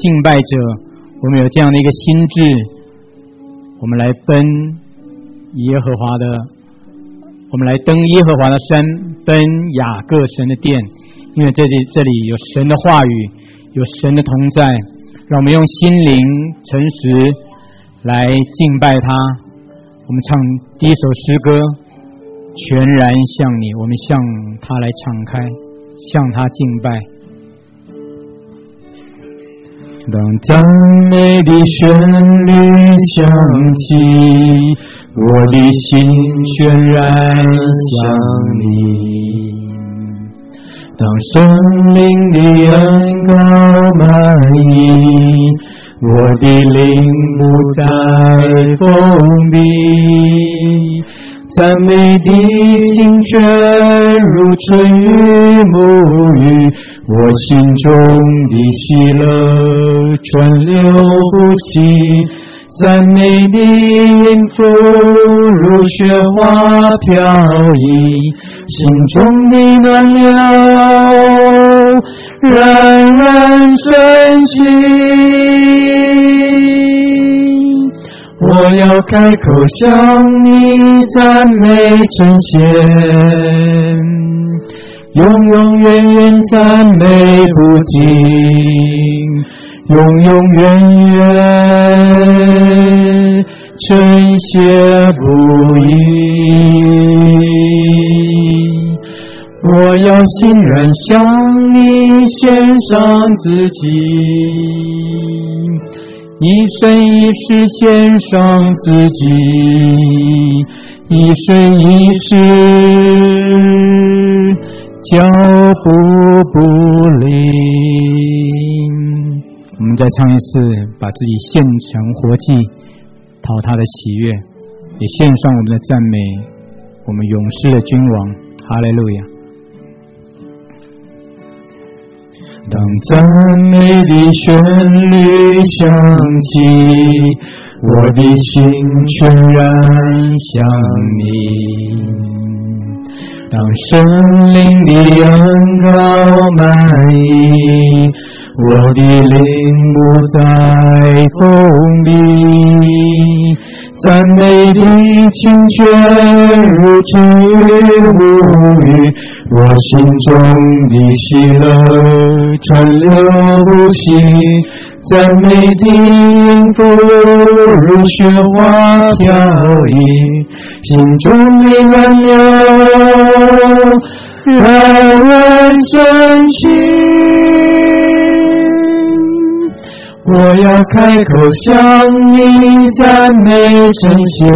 敬拜者，我们有这样的一个心志，我们来奔耶和华的，我们来登耶和华的山，奔雅各神的殿，因为这里有神的话语，有神的同在，让我们用心灵诚实来敬拜他。我们唱第一首诗歌，全然向你，我们向他来敞开，向他敬拜。 当赞美的旋律响起，我的心全然向你。当生命的恩膏满溢，我的灵不再封闭。赞美的清泉如春雨沐浴，我心中的喜乐川流不息。赞美的音符如雪花飘逸，心中的暖流冉冉升起。我要开口向你赞美称谢，永永远远赞美不停，永永远远称谢不已。我要欣然向你献上自己，一生一世献上自己，一生一世脚步不离。 我们再唱一次，把自己献成活祭，讨他的喜悦，也献上我们的赞美，我们永世的君王。哈利路亚。 当赞美的旋律响起，我的心全然向你。当生灵的恩膏满溢，我的灵不再封闭。赞美的清泉如春雨沐浴，我心中的喜乐川流不息。赞美的音符如雪花飘逸，心中的暖流冉冉升起。我要开口向你赞美称谢，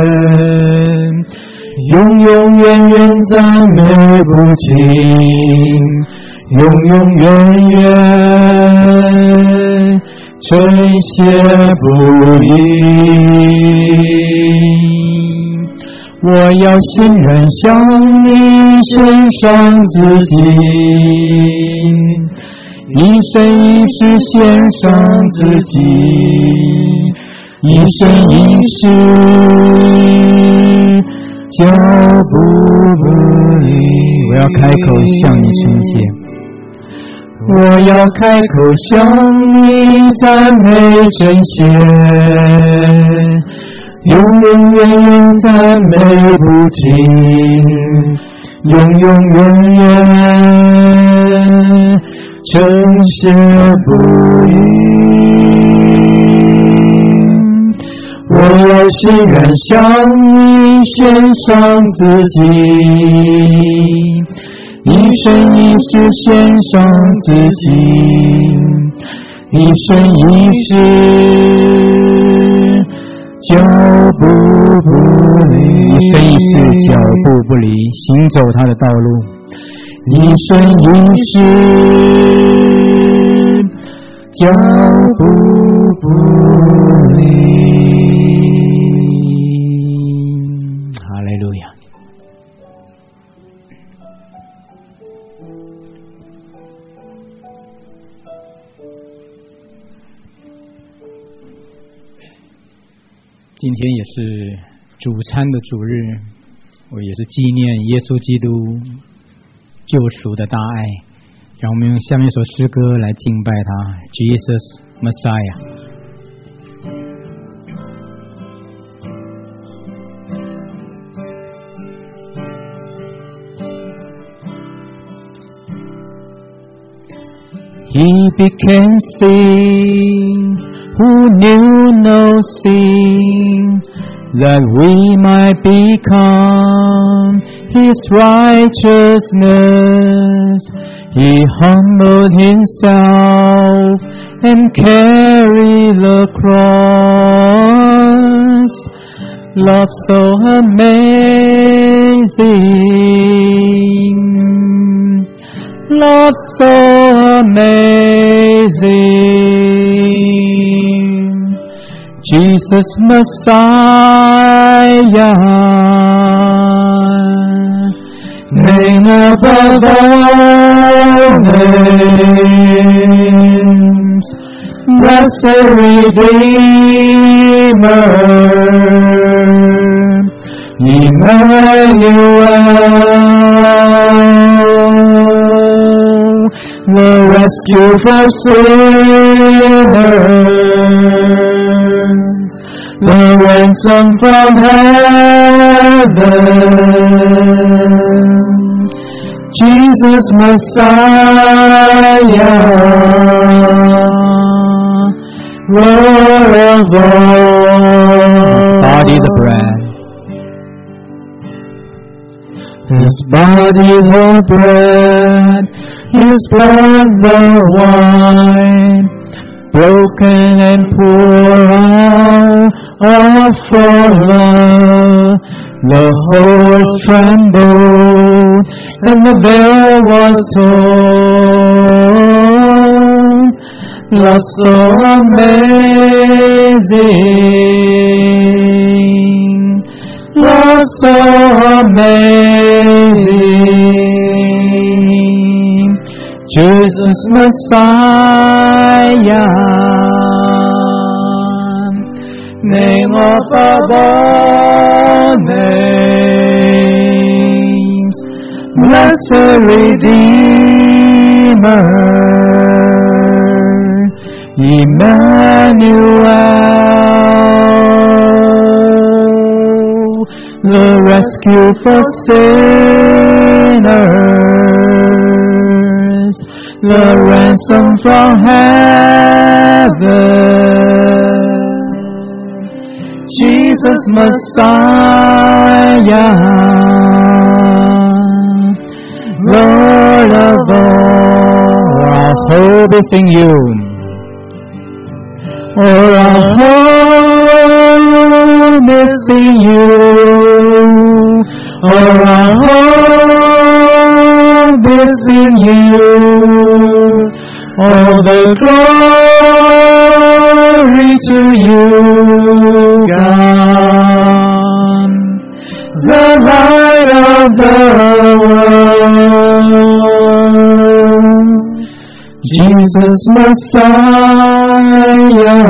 永永远远赞美不停，永永远远称谢不已。我要欣然向你献上自己，一生一世献上自己，一生一世脚步不离。 我要开口向你称谢， 我要开口向你赞美称谢，永永远远赞美不停，永永远远称谢不已。我要欣然向你献上自己，一生一世献上自己，一生一世脚步不离， 一生一世脚步不离，行走他的道路， 一生一世脚步不离。 哈利路亚。今天也是主餐的主日，我也是纪念耶稣基督救赎的大爱，让我们用下面一首诗歌来敬拜他。 Jesus Messiah. He became sin, who knew no sin, that we might become His righteousness. He humbled Himself and carried the cross. Love so amazing, love so amazing, Jesus Messiah, name above all names, blessed Redeemer, Emmanuel, the rescue for sinners, the ransom from heaven, Jesus Messiah, Lord of all. Body the bread. His body the bread, His blood the wine, broken and poured out all for love. The horse trembled and the veil was torn. Love so amazing, love so amazing, Jesus Messiah, name above all names, blessed Redeemer, Emmanuel, the rescue for sinners, the ransom from heaven, Jesus Messiah, Lord of all. Our hope is in you. For our home is in you. For our home is in you. All the glory to you, God, the light of the world, Jesus Messiah,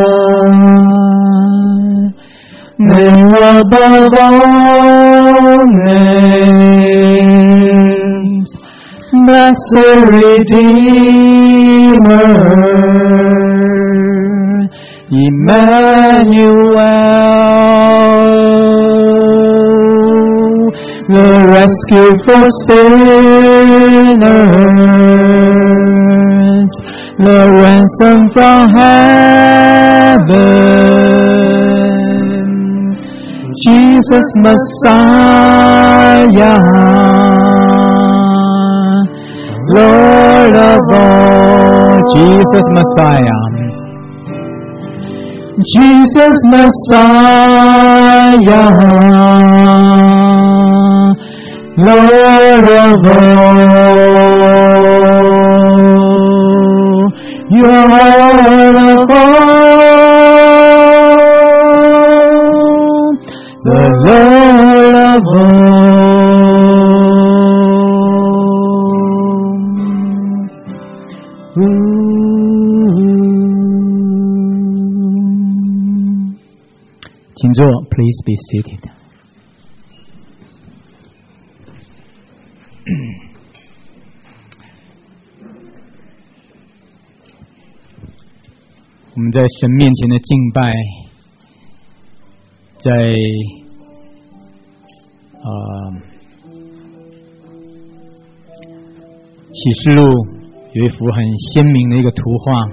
name above all names, blessed Redeemer, Emmanuel, the rescue for sinners, the ransom from heaven, Jesus Messiah, Lord of all. Jesus Messiah, Jesus Messiah, Lord of all. You are Lord of all, the Lord of all.请坐 Please be seated. 我们在神面前的敬拜，在启示录有一幅很鲜明的一个图画，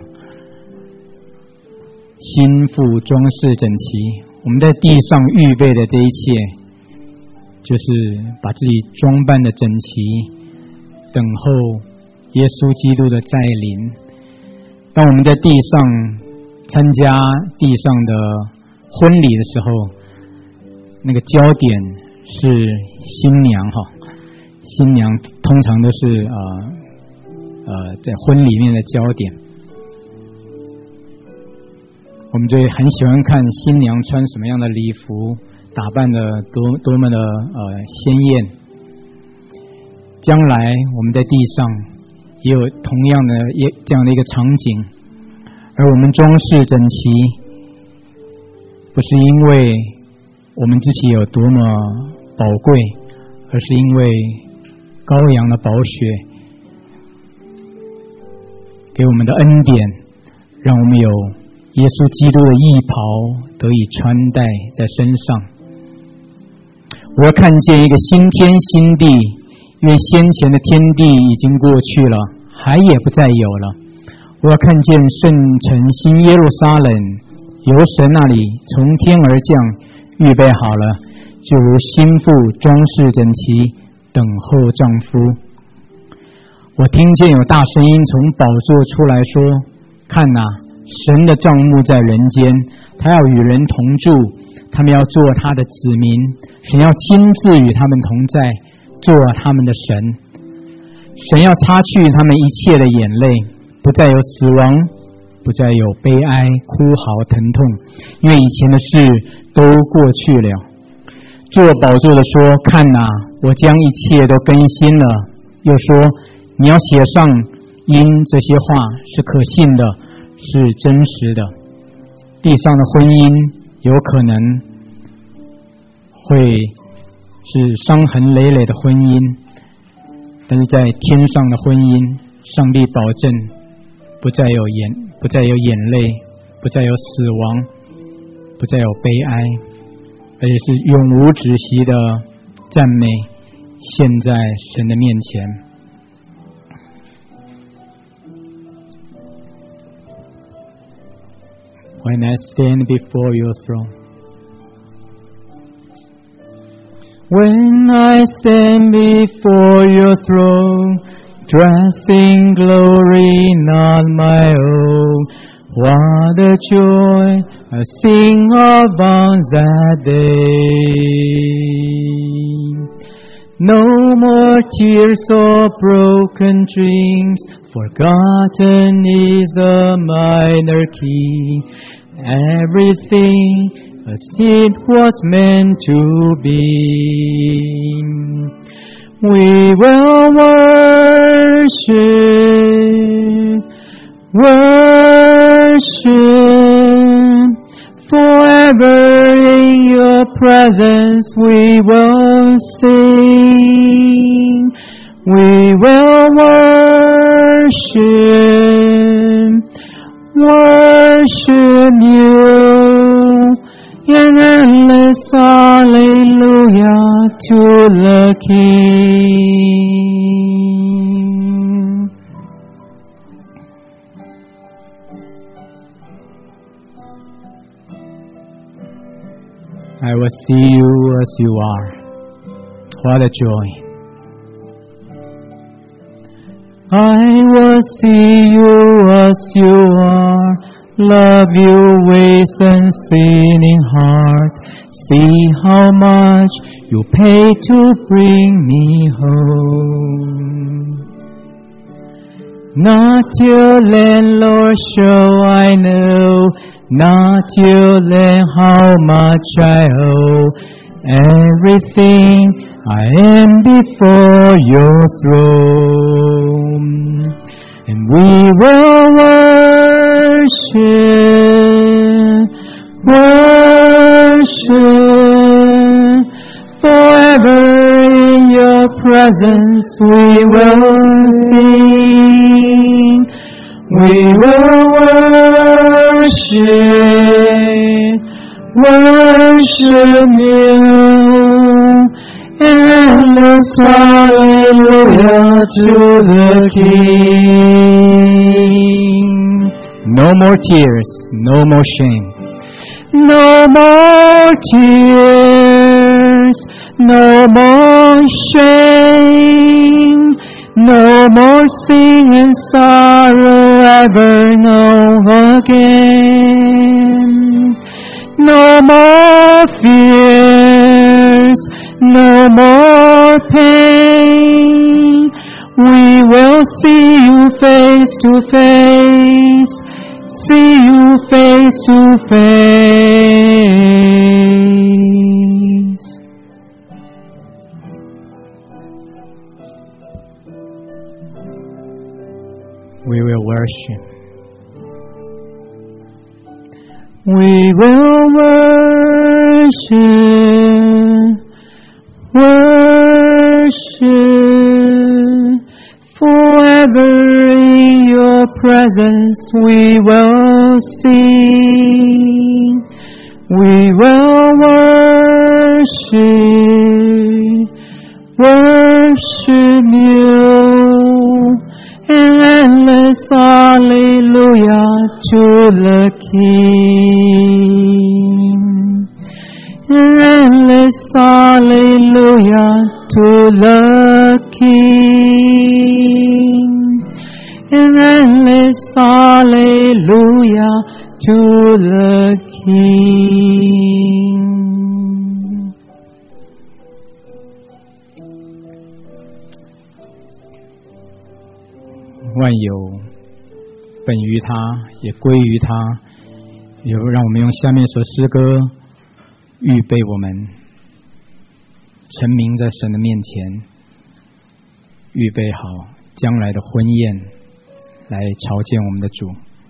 心腹装饰整齐。我们在地上预备的这一切，就是把自己装扮的整齐，等候耶稣基督的再临。当我们在地上参加地上的婚礼的时候，那个焦点是新娘新娘通常都是在婚里面的焦点。我们就很喜欢看新娘穿什么样的礼服，打扮的多么的鲜艳。将来我们在地上也有同样的这样的一个场景，而我们装饰整齐，不是因为我们自己有多么宝贵，而是因为羔羊的宝血给我们的恩典，让我们有耶稣基督的义袍得以穿戴在身上。我要看见一个新天新地，因为先前的天地已经过去了，海也不再有了。我要看见圣城新耶路撒冷由神那里从天而降，预备好了，就如新妇装饰整齐，等候丈夫。我听见有大声音从宝座出来说，看哪，神的帐幕在人间，他要与人同住，他们要做他的子民，神要亲自与他们同在，做他们的神。神要擦去他们一切的眼泪，不再有死亡，不再有悲哀、哭嚎、疼痛，因为以前的事都过去了。坐宝座的说，看哪，我将一切都更新了。又说，你要写上，因这些话是可信的，是真实的。地上的婚姻有可能会是伤痕累累的婚姻，但是在天上的婚姻，上帝保证不再有眼泪，不再有死亡，不再有悲哀，而且是永无止息的赞美现在神的面前。When I stand before your throne, when I stand before your throne, dressed in glory not my own, what a joy I sing of on that day. No more tears or broken dreams, forgotten is a minor key. Everything as it was meant to be. We will worship, forever in your presence we will sing. We will worship you in endless hallelujah to the King. I will see you as you are. What a joy. I will see you as you are, love you with unsinning heart, see how much you pay to bring me home. Not till then, Lord, shall I know, not till then how much I owe, everything I am before your throne, and we will worship, forever in your presence we will sing. We will worship worship you, endless hallelujah to the King. No more tears, no more shame. No more tears, no more shame, no more sin and sorrow ever, no again. No more fears, no more pain. We will see you face to face, see you face to face. We will worship. We will worship, worship, forever in your presence we will sing. We will worship, worship you, and endless hallelujah to the King. And endless hallelujah to the King. And endless hallelujah to the King. 万有本于他，也归于他。也让我们用下面所诗歌预备我们陈明在神的面前，预备好将来的婚宴来朝见我们的主。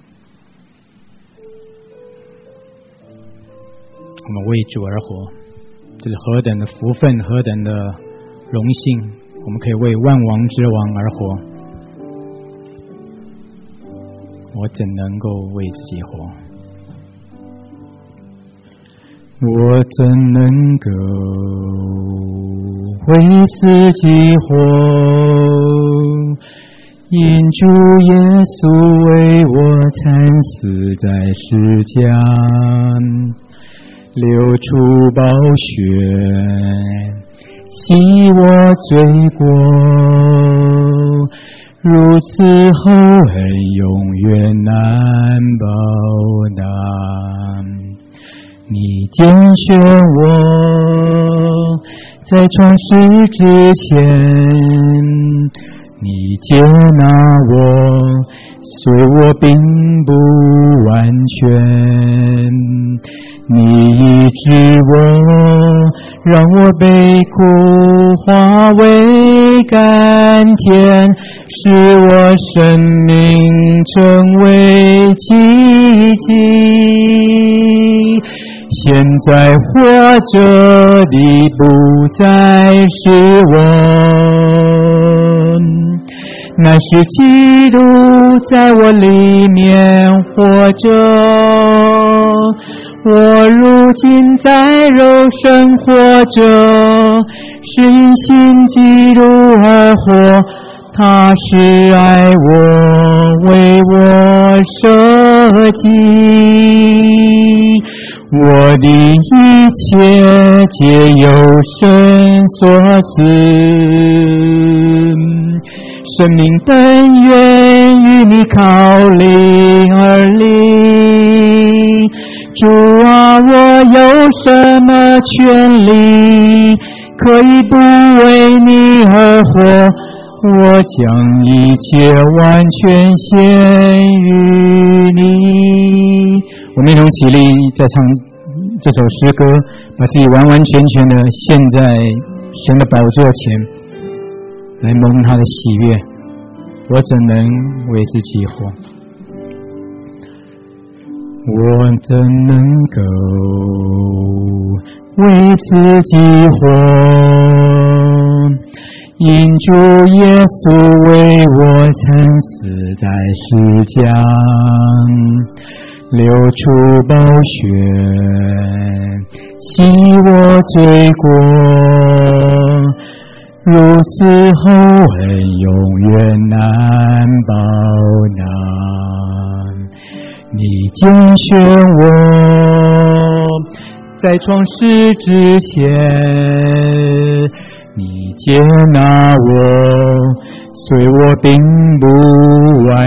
我们为主而活，这是何等的福分，何等的荣幸，我们可以为万王之王而活。我怎能够为自己活？ 我怎能够为自己活？因主耶稣为我惨死在十架，流出宝血，洗我罪过。如此厚恩永远难报答，你拣选我在创世之前，你接纳我，虽我并不完全，你医治我，让我被苦化为甘甜，使我生命成为奇迹。现在活着的不再是我，乃是基督在我里面活着。我如今在肉身活着，是因信基督而活，他是爱我，为我舍己。我的一切皆由神所赐，生命本源与你靠邻而立。主啊，我有什么权利可以不为你而活？我将一切完全献于你。我们一同起立，在唱这首诗歌，把自己完完全全的献在神的宝座前，来蒙他的喜悦。我怎能为自己活？我怎能够为自己活？因主耶稣为我惨死在十架， 流出宝血，洗我罪过，如此厚恩永远难报答。你拣选我，在创世之前，你接纳我，虽我并不完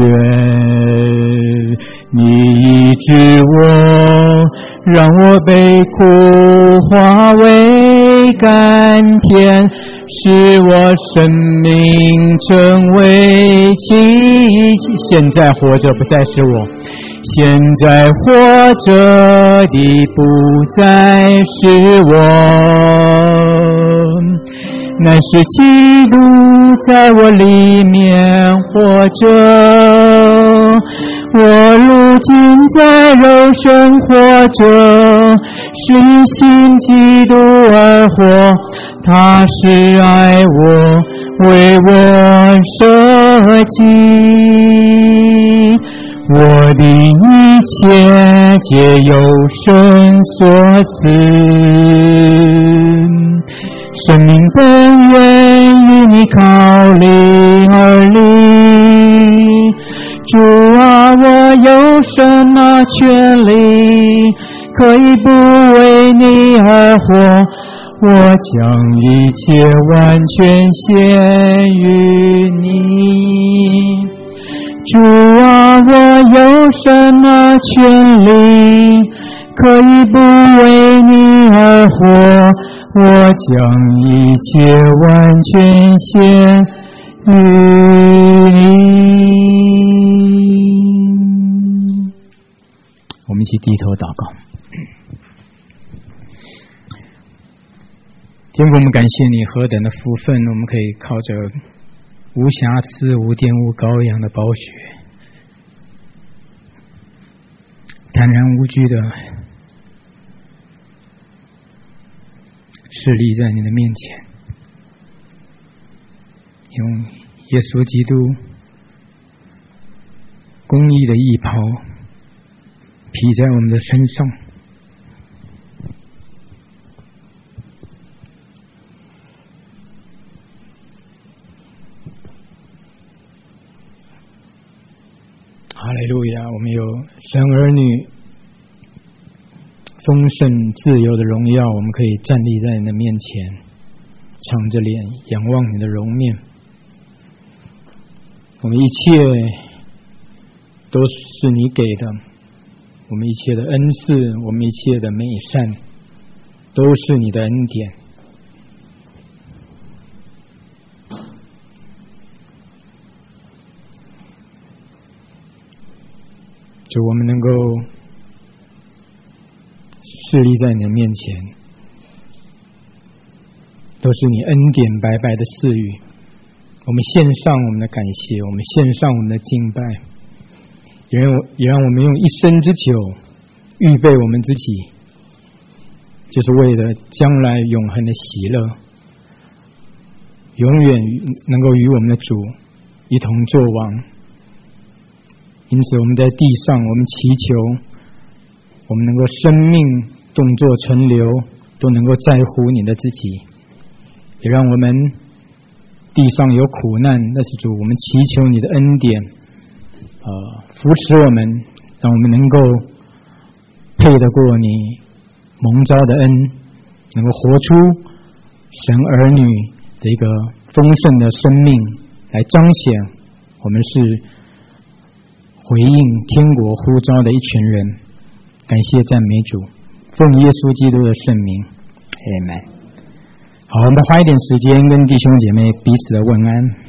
全，你医治我，让我被苦化为甘甜，使我生命成为奇迹。现在活着不再是我，现在活着的不再是我，乃是基督在我里面活着。我如今在肉身活着，是因信基督而活，他是爱我，为我舍己。我的一切皆由神所赐，生命本源与你靠邻而立。主啊，我有什么权利可以不为你而活？我将一切完全献于你。主啊，我有什么权利可以不为你而活？我将一切完全献于你。我们一起低头祷告。天父，我们感谢你何等的福分，我们可以靠着无瑕疵无玷污羔羊的宝血，坦然无惧的侍立在你的面前，用耶稣基督公义的义袍披在我们的身上。哈利路亚！我们有神儿女丰盛自由的荣耀，我们可以站立在你的面前，敞着脸仰望你的容面。我们一切都是你给的，我们一切的恩赐，我们一切的美善，都是你的恩典。主，我们能够侍立在你的面前，都是你恩典白白的赐予。我们献上我们的感谢，我们献上我们的敬拜，也让我们用一生之久预备我们自己，就是为了将来永恒的喜乐，永远能够与我们的主一同作王。因此我们在地上，我们祈求我们能够生命动作存留都能够在乎你的自己，也让我们地上有苦难，但是主，我们祈求你的恩典扶持我们，让我们能够配得过你蒙召的恩，能够活出神儿女的一个丰盛的生命，来彰显我们是回应天国呼召的一群人。感谢赞美主，奉耶稣基督的圣名 Amen。 好，我们花一点时间跟弟兄姐妹彼此的问安。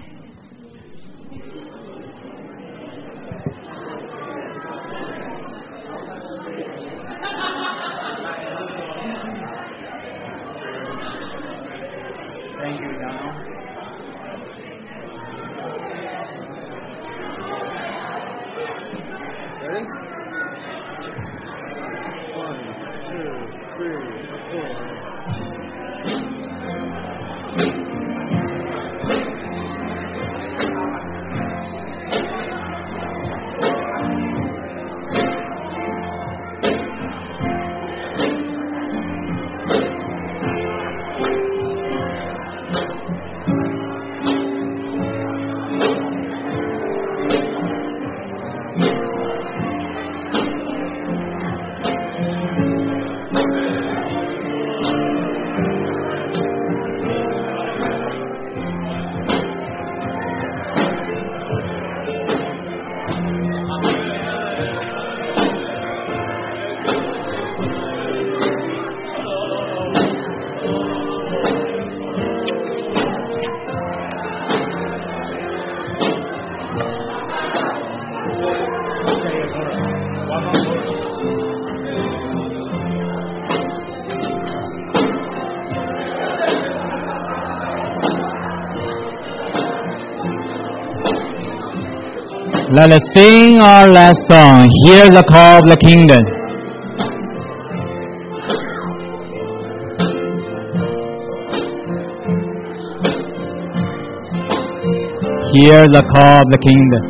Let us sing our last song, Hear the Call of the Kingdom. Hear the call of the kingdom.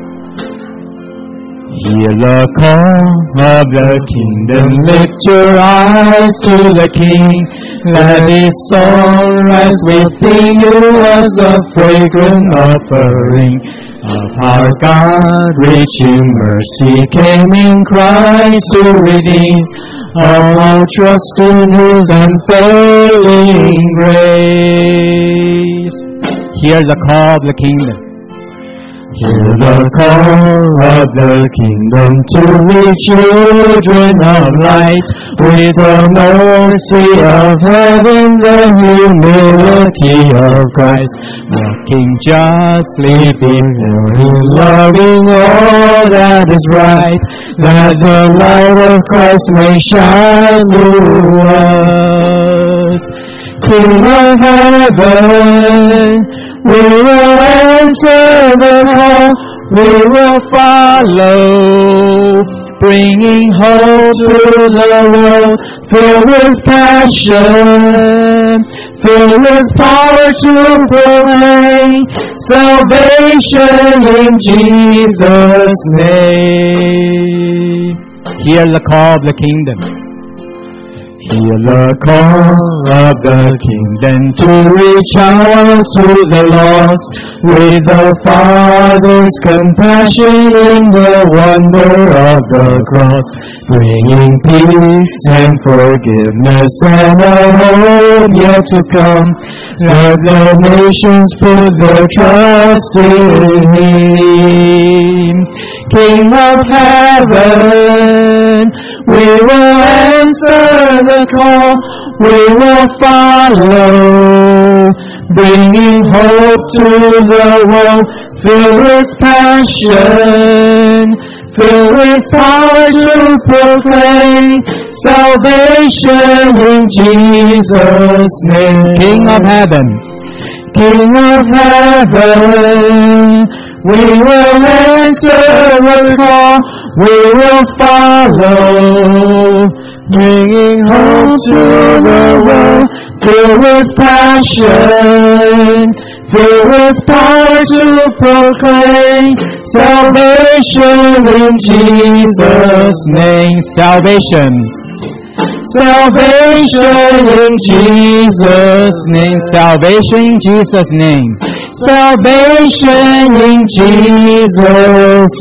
Hear the call of the kingdom. Lift your eyes to the King. Let His song rise within you as a fragrant offering of our God. Reaching mercy came in Christ to redeem all trust in His unfailing grace. Hear the call of the kingdom. Hear the call of the kingdom to be children of light, with the mercy of heaven, the humility of Christ, walking justly before Him, loving all that is right, that the light of Christ may shine through us. King of heaven, we will answer the call, we will follow, bringing hope to the world, filled with passion, filled with power to proclaim salvation in Jesus' name. Hear the call of the kingdom. Hear the call of the kingdom to reach out to the lost, with the Father's compassion in the wonder of the cross, bringing peace and forgiveness and a hope yet to come. Let the nations put their trust in Him. King of heaven, we will answer the call, we will follow, bringing hope to the world, filled with passion, filled with power to proclaim salvation in Jesus' name. King of heaven, King of heaven, we will answer the call, we will follow, bringing hope to the world, filled with passion, filled with power to proclaim salvation in Jesus' name. salvation. Salvation in Jesus' name. Salvation in Jesus' name. Salvation in Jesus'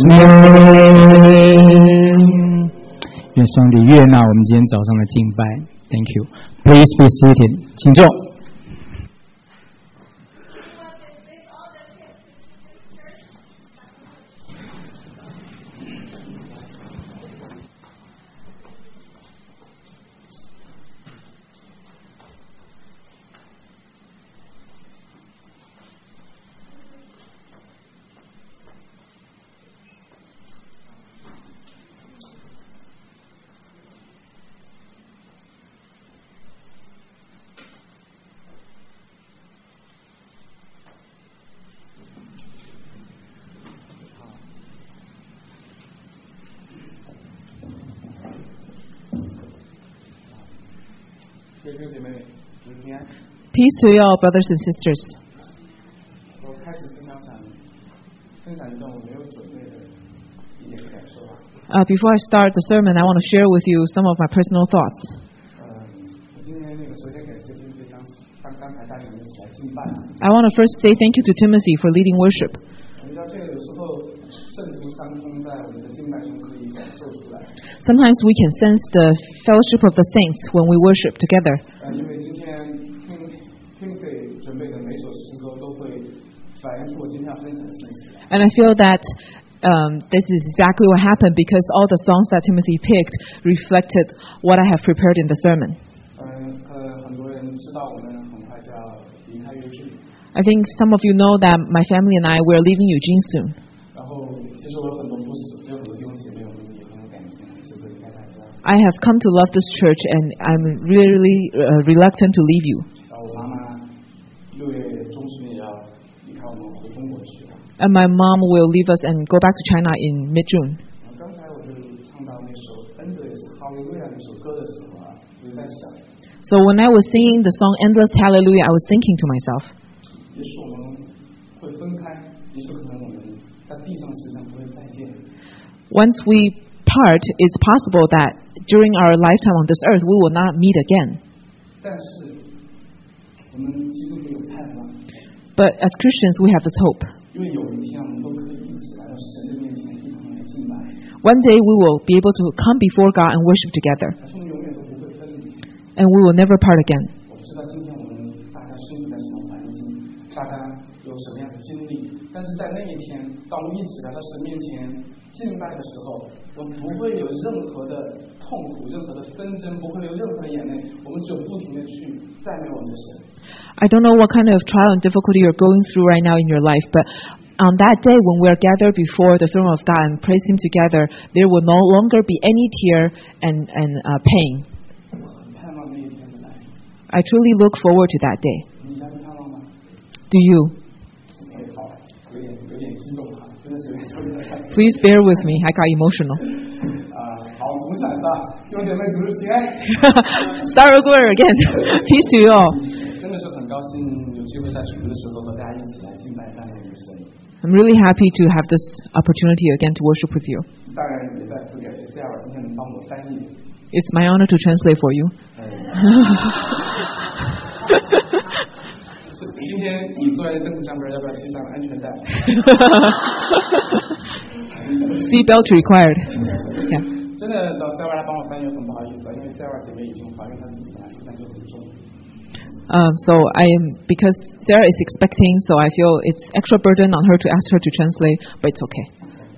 name. 愿上帝悦纳我们今天早上的敬拜。Thank you. Please be seated. 请坐。 Peace to you all, brothers and sisters. Before I start the sermon, I want to share with you some of my personal thoughts. I want to first say thank you to Timothy for leading worship. Sometimes we can sense the fellowship of the saints when we worship together. And I feel that this is exactly what happened, because all the songs that Timothy picked reflected what I have prepared in the sermon. I think some of you know that my family and I were leaving Eugene soon. I have come to love this church, and I'm really reluctant to leave you. And my mom will leave us and go back to China in mid-June. 刚才我就唱到那首《Endless Hallelujah》那首歌的时候啊，我就在想， So when I was singing the song Endless Hallelujah, I was thinking to myself, 也许我们会分开，也许可能我们在地上时间不会再见。 once we part, it's possible that during our lifetime on this earth, we will not meet again. 但是我们基督徒有盼望， But as Christians, we have this hope. 因为有一天我们都可以一起来到神的面前，一同来敬拜， One day we will be able to come before God and worship together, 而是我们永远都不会分离。 and we will never part again. 我不知道今天我们大家生活在什么环境，大家有什么样的经历，但是在那一天，当我们一起来到神面前敬拜的时候，我们不会有任何的痛苦、任何的纷争，不会有任何的眼泪，我们只有不停的去赞美我们的神。 I don't know what kind of trial and difficulty you're going through right now in your life, but on that day when we are gathered before the throne of God and praise Him together, there will no longer be any tear and pain. 我很盼望那一天的来， I truly look forward to that day. 你来盼望吗？ Do you? 好，有点激动哈，真的是有点受不了。 Please bear with me. I got emotional. 好，我们闪的弟兄姐妹主日平安。 Start over again. Peace to you all. 真的是很高兴有机会在主日的时候和大家一起来敬拜赞美我们的神。 I'm really happy to have this opportunity again to worship with you. 当然也再次感谢 Sarah 今天能帮我翻译。 It's my honor to translate for you. 今天你坐在凳子上边，要不要系上安全带？ Seatbelt required. Yeah. 真的找 Sarah 来帮我翻译很不好意思，因为 Sarah 姐妹已经怀孕，她自己本来负担就很重。 So because Sarah is expecting, so I feel it's extra burden on her to ask her to translate, but it's okay.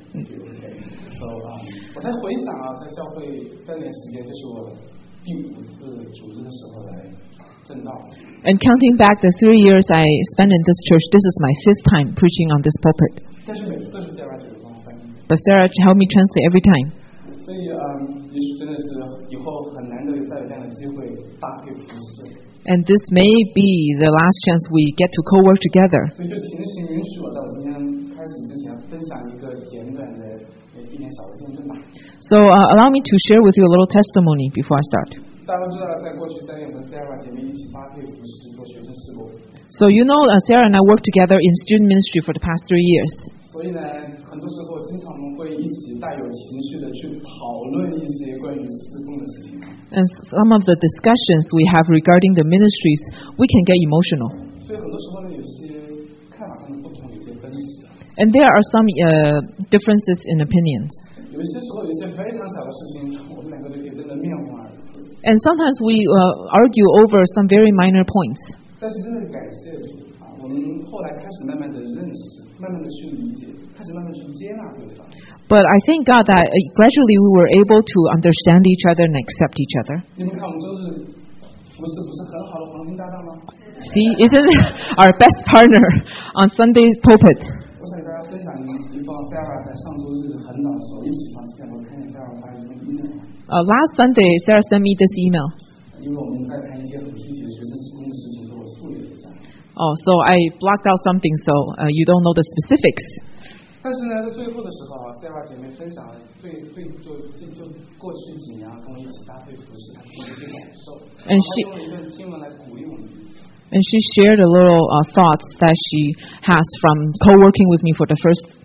So 我在回想啊，在教会3年时间，这是我第5次主日的时候来正道。 And counting back the 3 years I spent in this church, this is my 5th time preaching on this pulpit. 但是每次都是 Sarah 姐妹帮我翻译。 But Sarah helped me translate every time. 所以也许真的是以后很难得再有这样的机会搭配服侍。 And this may be the last chance we get to co-work together. 所以就请允许我在我今天开始之前分享一个简短的一点小的见证吧。 So allow me to share with you a little testimony before I start. 大家都知道，在过去3年，我和 Sarah 姐妹一起搭配服侍做学生事工。 So you know, Sarah and I worked together in student ministry for the past 3 years. 所以呢，很多时候经常我们会一起带有情绪的去讨论一些关于事工的事情。 And some of the discussions we have regarding the ministries, we can get emotional. 所以很多时候呢，有一些看法上的不同，有些分歧。 And there are some differences in opinions. 有一些时候，有一些非常小的事情，我们两个就可以争得面红耳赤。 And sometimes we argue over some very minor points. 但是真的感谢主啊，我们后来开始慢慢的认识，慢慢的去理解，开始慢慢地去接纳对方。 But I thank God that gradually we were able to understand each other and accept each other. 你们看我们周日服侍不是很好的黄金搭档吗？ See, isn't it our best partner on Sunday pulpit? 我想跟大家分享一封 Sarah 在上周日很早的时候一起之前，我看见 Sarah 发一封 email， Last Sunday, Sarah sent me this email. 因为我们在谈一些很具体的学生事工的事情，所以我梳理了一下。 Oh, so I blocked out something so you don't know the specifics. 但是呢，在最后的时候啊 ，Sarah 姐妹分享了就过去几年啊，跟我一起搭配服侍，她的一些感受，她用了一段经文来鼓励我们。 And she shared a little thoughts that she has from co-working with me for the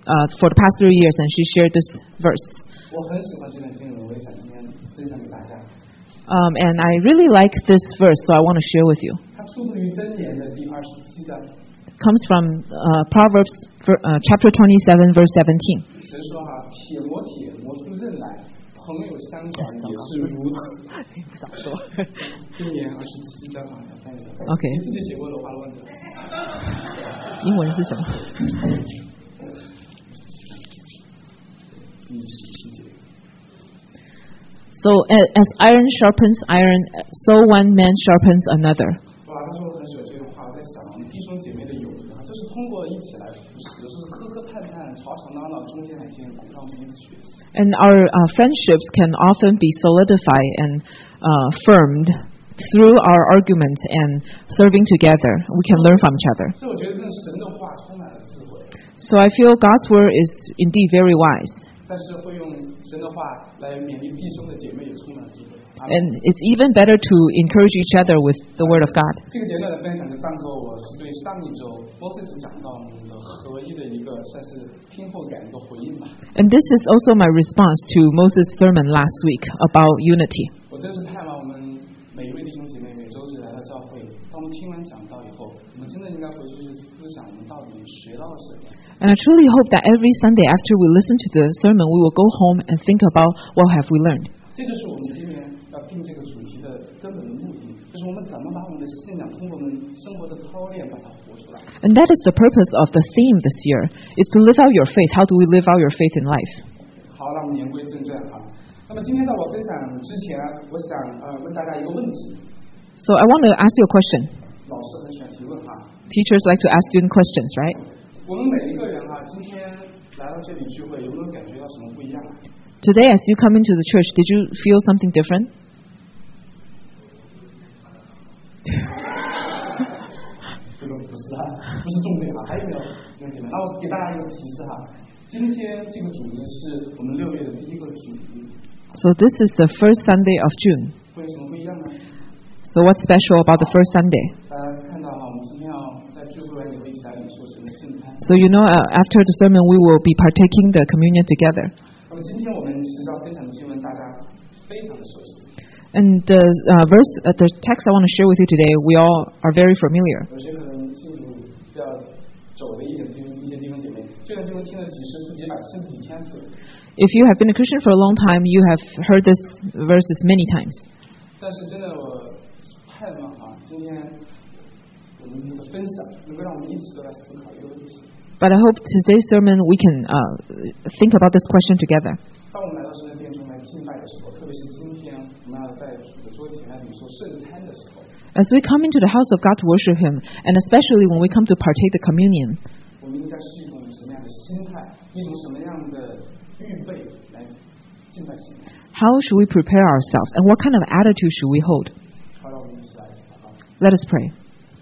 past 3 years, and she shared this verse. 我很喜欢这段经文，我也想今天分享给大家。 And I really like this verse, so I want to share with you. 它出自于箴言的第27章。 Comes from Proverbs chapter 27, verse 17. 神说哈，铁磨铁，磨出刃来，朋友相转也是如此。 不早说。 箴言27章啊 ，OK。 你自己写过的话问题。 英文是什么？ 第17节。 So as iron sharpens iron, so one man sharpens another. 哇，他说我很喜欢这句话，我在想，我们弟兄姐妹的友谊啊，就是通过一起来服侍，就是磕磕绊绊、吵吵闹闹，中间还见鼓，让我们彼此学习。 And our friendships can often be solidified and firmed through our arguments and serving together. We can learn from each other. 所以我觉得这神的话充满了智慧。 So I feel God's word is indeed very wise. 但是会用神的话来勉励弟兄的姐妹也充满了智慧。 And it's even better to encourage each other with the word of God. 这个简短的分享就当做我是对上一周 Moses 讲到我们的合一的一个算是听后感一个回应吧。 And this is also my response to Moses' sermon last week about unity. 我真是盼望我们每一位弟兄姐妹每周日来到教会，当我们听完讲道以后，我们真的应该回去思想我们到底学到了什么。 And I truly hope that every Sunday after we listen to the sermon, we will go home and think about what have we learned. 这就是我们今年要定这个主题的根本的目的，就是我们怎么把我们的信仰通过我们生活的操练把它活出来。 And that is the purpose of the theme this year, is to live out your faith. How do we live out your faith in life? 好，那我们言归正传哈。那么今天在我分享之前，我想问大家一个问题。 So I want to ask you a question. 老师很喜欢提问哈。 Teachers like to ask student questions, right? 我们每一个人哈，今天来到这里聚会，有没有感觉到什么不一样 ？Today, as you come into the church, did you feel something different? 这个不是重点啊，还有没有问题呢？那我给大家一个提示哈，今天这个主题是我们6月的第一个主题。 So this is the first Sunday of June. 会有什么不一样呢？ So what's special about the first Sunday? 大家看到哈，我们今天要在聚会完以后一起来领受神的圣餐。 So after the sermon, we will be partaking the communion together. 那么今天我们其实要分享的经文，大家非常的熟悉。 And the text I want to share with you today, we all are very familiar. 有些可能信主比较走的一些弟兄姐妹，这段经文听了几十次、几百次、几千次。 If you have been a Christian for a long time, you have heard this verses many times. 但是真的，我盼望啊，今天我们的分享能够让我们一起都来思考一个问题。 But I hope today's sermon we can think about this question together. 当我们来到神的殿中来敬拜的时候，特别是今天我们要在主的桌前来领受圣餐的时候， As we come into the house of God to worship Him, and especially when we come to partake the communion, 我们应该是一种什么样的心态，一种什么样的预备来敬拜神？ how should we prepare ourselves, and what kind of attitude should we hold? 好，让我们一起来祷告。 Let us pray.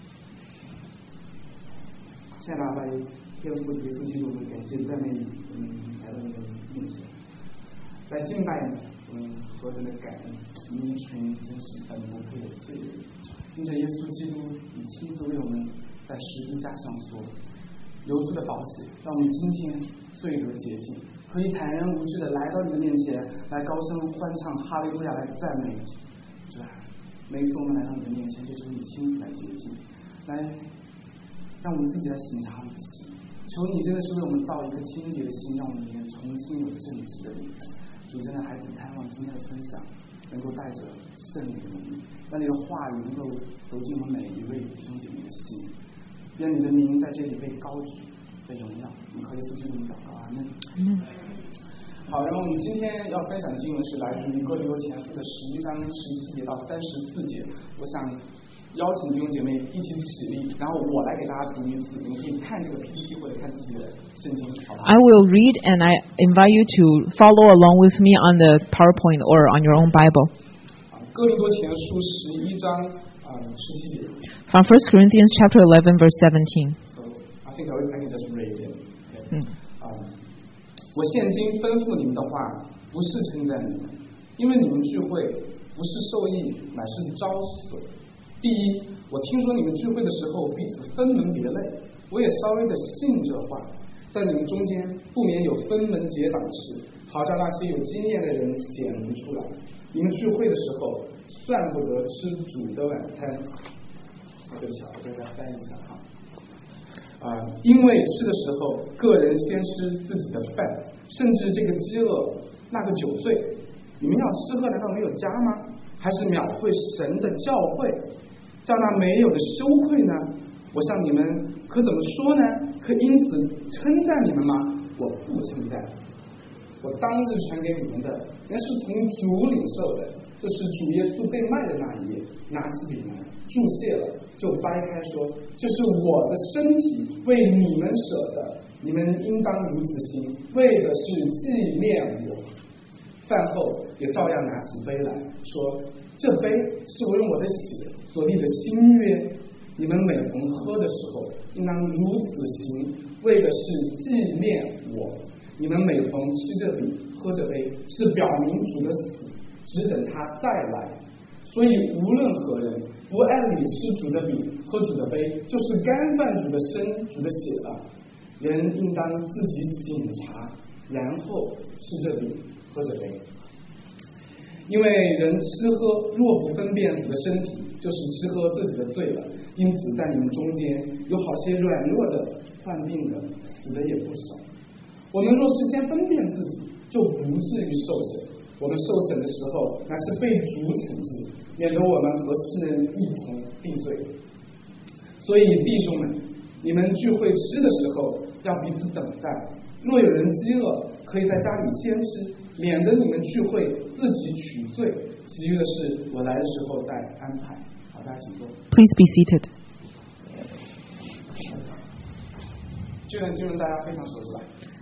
现在把天父耶稣基督，我们感谢赞美你，我们来到你的面前，来敬拜你，我们何等的感恩！你一群真是很不配的罪人，因着耶稣基督，你亲自为我们在十字架上所流出的宝血，让我们今天罪得洁净，可以坦然无惧的来到你的面前，来高声欢唱哈利路亚，来赞美你。主啊，每一次我们来到你的面前，就求你亲自来洁净，来让我们自己来省察我们的心。求你真的是为我们造一颗清洁的心，让我们里面重新有正直的灵。主，真的孩子盼望今天的分享能够带着圣灵的能力，让你的话语能够走进我们每一位弟兄姐妹的心，愿你的名在这里被高举、被荣耀。我们和耶稣基督祷告，阿门。好，然后我们今天要分享的经文是来自于哥林多前书的11章17节到34节。我想邀请弟兄姐妹一起起立，然后我来给大家读一次，你们可以看这个 PPT 或者看自己的圣经，好吧？ I will read, and I invite you to follow along with me on the PowerPoint or on your own Bible. 哥林多前书11章17节。 From 1 Corinthians chapter 11, verse 17. So I think I can just read it. Okay. 我现今吩咐你们的话，不是称赞你们，因为你们聚会不是受益，乃是招损。第一，我听说你们聚会的时候彼此分门别类，我也稍微的信这话，在你们中间不免有分门结党的事，好叫那些有经验的人显明出来。你们聚会的时候，算不得吃主的晚餐。对不起，我再翻译一下哈。因为吃的时候，个人先吃自己的饭，甚至这个饥饿，那个酒醉。你们要吃喝，难道没有家吗？还是秒会神的教会，叫那没有的羞愧呢？我向你们可怎么说呢？可因此称赞你们吗？我不称赞。我当日传给你们的，原是从主领受的，这是主耶稣被卖的那一夜，拿起饼来注谢了，就掰开说：“这是我的身体，为你们舍的，你们应当如此行，为的是纪念我。”饭后也照样拿起杯来说：“这杯是我用我的血所立的新约，你们每逢喝的时候，应当如此行， 为的是纪念我。你们每逢吃这饼喝这杯，是表明主的死，只等他再来。所以无论何人不按理吃主的饼喝主的杯，就是干犯主的身主的血了。人应当自己省察，然后吃这饼喝这杯。因为人吃喝若不分辨主的身体，就是吃喝自己的罪了。因此在你们中间有好些软弱的、患病的、死的也不少。我们若是先分辨自己，就不至于受审。我们受审的时候，乃是被主惩治，免得我们和世人一同定罪。所以弟兄们，你们聚会吃的时候，要彼此等待。若有人饥饿，可以在家里先吃，免得你们聚会自己取罪。其余的事，我来的时候再安排。好，大家请坐。 Please be seated. 这段经文大家非常熟悉吧？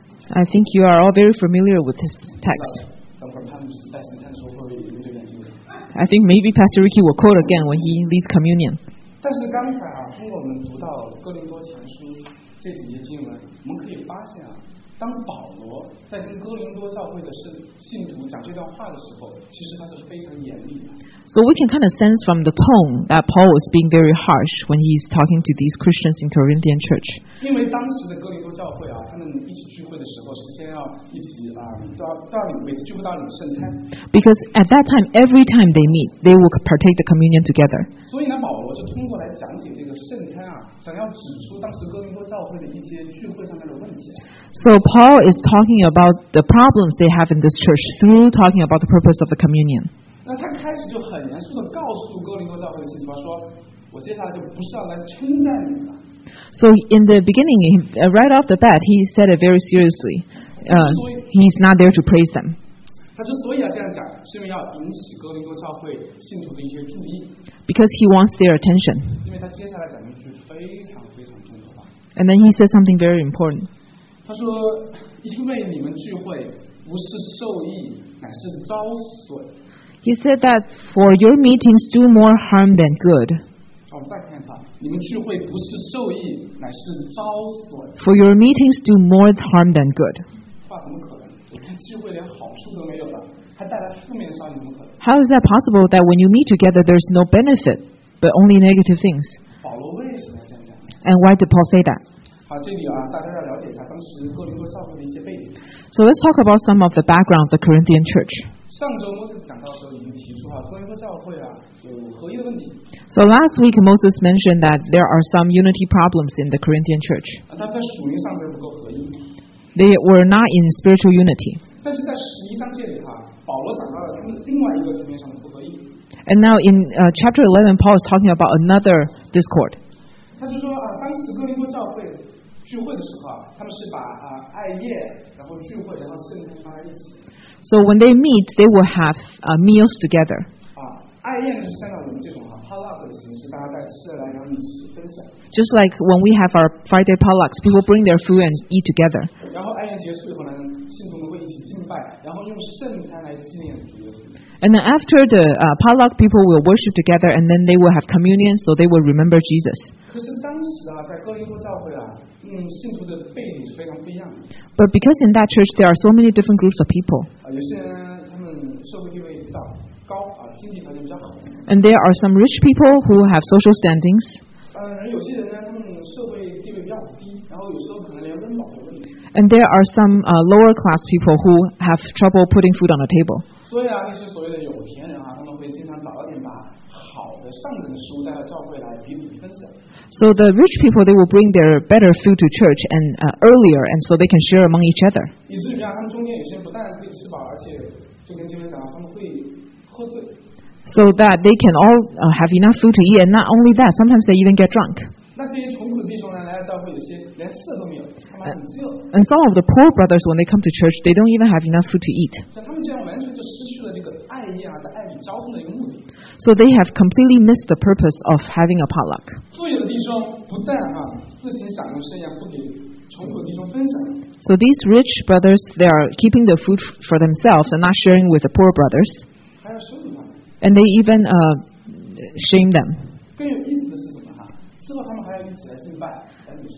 I think you are all very familiar with this text. 等会儿潘牧师带神探的时候会引用这段经文。 I think maybe Pastor Ricky will quote again when he leads communion. 但是刚才通过我们读到哥林多前书这几节经文，我们可以发现当保罗在跟哥林多教会的信徒讲这段话的时候，其实他是非常严厉的。 So we can kind of sense from the tone that Paul was being very harsh when he's talking to these Christians in Corinthian church. 因为当时的哥林多教会他们一起聚会的时候，是先要一起每次聚会都要领圣餐。 Because at that time, every time they meet, they will partake the communion together. 所以呢，保罗就通过来讲解这个圣餐想要指出当时哥林多教会的一些聚会上面的问题。 So Paul is talking about the problems they have in this church through talking about the purpose of the communion. 那他开始就很严肃的告诉哥林多教会的信徒说，我接下来就不是要来称赞你们了。 So in the beginning, right off the bat, he said it very seriously. He's not there to praise them. 他之所以要这样讲，是因为要引起哥林多教会信徒的一些注意。 Because he wants their attention. 因为他接下来讲一句非常非常重要的话。 And then he says something very important. 他说，因为你们聚会不是受益，乃是招损。 He said that for your meetings do more harm than good. 我们再看一下，你们聚会不是受益，乃是招损。 For your meetings do more harm than good. 话怎么可能？我看聚会连好处都没有了，还带来负面的效应，怎么可能？ How is that possible that when you meet together there's no benefit, but only negative things? 保罗为什么这样讲？ And why did Paul say that? 好，这里大家要了解一下当时哥林多教会的一些背景。 So let's talk about some of the background of the Corinthian church. 上周摩西讲到的时候已经提出哥林多教会有合一的问题。 So last week Moses mentioned that there are some unity problems in the Corinthian church. 他在属灵上面不够合一。 They were not in spiritual unity. 但是在11章这里保罗讲到了他们另外一个层面上的不合一。 And now in chapter 11, Paul is talking about another discord. 他就说当时哥林多教会聚会的时候他们是把爱宴，然后聚会，然后圣餐放在一起。 So when they meet, they will have meals together. 爱宴就是像我们这种potluck 的形式，大家在吃来然后一起分享。 Just like when we have our Friday potlucks, people bring their food and eat together. 然后爱宴结束以后呢，信徒们会一起敬拜，然后用圣餐来纪念主耶稣。 And then after the potluck, people will worship together, and then they will have communion, so they will remember Jesus. 可是当时在哥林多教会信徒的背景是非常不一样的。 But because in that church there are so many different groups of people, 有些人他们社会地位比较高经济条件比较好。 and there are some rich people who have social standings, 有些人呢，他们社会地位比较低，然后有时候可能连温饱都问题。 and there are some lower class people who have trouble putting food on the table. 所以那些所谓的有钱人他们会经常早点把好的上等的食物带到教会来彼此分享。 So the rich people, they will bring their better food to church and earlier, and so they can share among each other. 以至于他们中间有些人不但可以吃饱，而且就跟经文讲他们会喝醉。 So that they can all have enough food to eat, and not only that, sometimes they even get drunk. 那这些穷苦的弟兄呢，来到教会有些连吃的都没有，他们很饥饿。 And some of the poor brothers, when they come to church, they don't even have enough food to eat. 所以他们这样完全就失去了这个爱宴在爱里交通的一个目的。 So they have completely missed the purpose of having a potluck. 富有的弟兄不但自行享用盛宴，不给穷苦的弟兄分享。 So these rich brothers, they are keeping the food for themselves and not sharing with the poor brothers. 还要羞辱他们。 And they even shame them. 更有意思的是什么之后他们还要一起来敬拜，来领圣餐。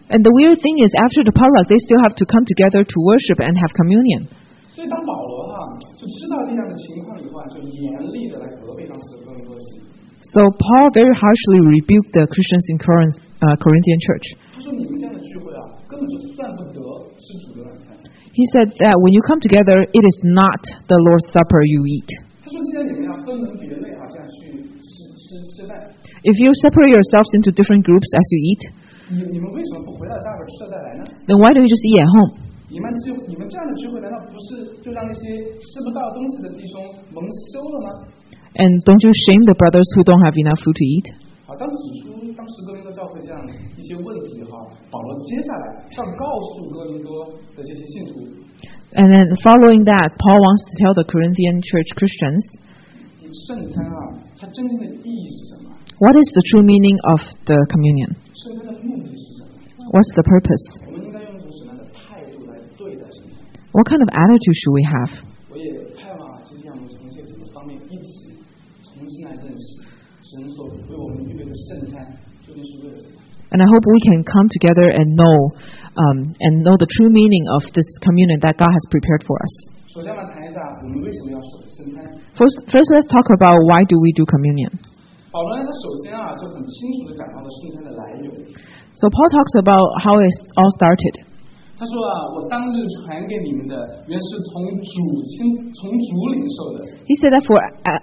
And the weird thing is, after the potluck, they still have to come together to worship and have communion. 所以当保罗就知道这样的情况以后就严厉的来责备当时的哥林多信。 So Paul very harshly rebuked the Christians in Corinthian church. 他说你们这样的聚会根本就算不得吃主的晚餐。 He said that when you come together, it is not the Lord's Supper you eat. 他说既然你们要分门别类这样去吃饭。 If you separate yourselves into different groups as you eat, 你们为什么不回到家里吃了再来呢？ then why don't you just eat at home? 你们这样的聚会难道不是就让那些吃不到东西的弟兄蒙羞了吗？ And don't you shame the brothers who don't have enough food to eat? 当指出当时哥林多教会这样一些问题保罗接下来要告诉哥林多的这些信徒。 And then following that, Paul wants to tell the Corinthian church Christians, 圣餐它真正的意义是什么？ what is the true meaning of the communion? 圣餐的目的是什么？ What's the purpose? 我们应该用一种什么样的态度来对待圣餐？ What kind of attitude should we have? 我也盼望今天我们从这几个方面一起重新来认识神所为我们预备的圣餐究竟是为了什么。 And I hope we can come together and know the true meaning of this communion that God has prepared for us. 首先，我们谈一下我们为什么要守圣餐。 First, let's talk about why do we do communion. 保罗他首先就很清楚的讲到了圣餐的来由。 So Paul talks about how it all started. 他说我当日传给你们的原是从主领受的。 He said that for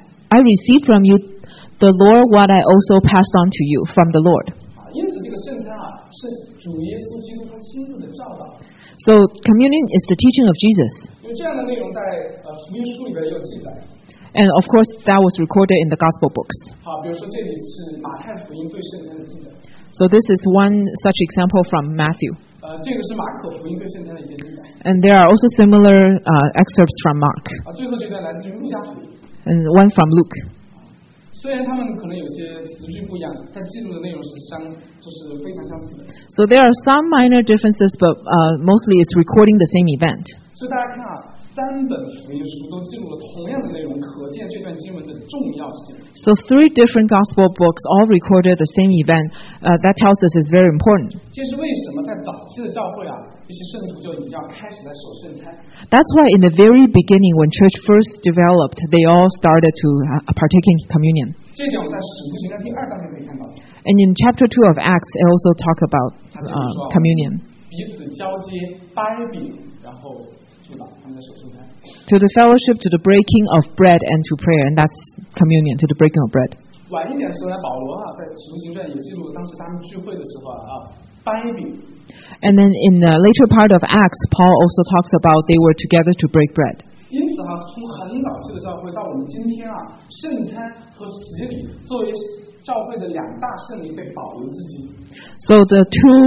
I received from you the Lord what I also passed on to you from the Lord. 因此这个圣餐是主耶稣基督他亲自的教导。 So communion is the teaching of Jesus. 有这样的内容在福音书里边也有记载。 And of course that was recorded in the gospel books. 好，比如说这里是马太福音对圣餐的记载。 So this is one such example from Matthew. 这个是马可福音对圣餐的一些记载。 And there are also similar excerpts from Mark. 最后这段来自于路加福音。 And one from Luke. 虽然他们可能有些词句不一样，但记录的内容是就是非常相似的。 So there are some minor differences, but mostly it's recording the same event. 所以大家看3本福音书都记录了同样的内容，可见这段经文的重要性。 So 3 different gospel books all recorded the same event. That tells us it's very important. 这是为什么在早期的教会一些圣徒就已经要开始来守圣餐。 That's why in the very beginning, when church first developed, they all started to partake in communion. 这点我们在使徒行传第2章就可以看到。 And in chapter 2 of Acts, it also talk about communion. 彼此交接，掰饼，然后祝祷，他们在守圣餐。 To the fellowship, to the breaking of bread, and to prayer. And that's communion, to the breaking of bread. 晚一点的时候呢，保罗在使徒行传也记录了当时他们聚会的时候掰饼。 And then in the later part of Acts, Paul also talks about they were together to break bread. 因此从很早期的教会到我们今天圣餐和洗礼作为教会的2大圣礼被保留至今。 So the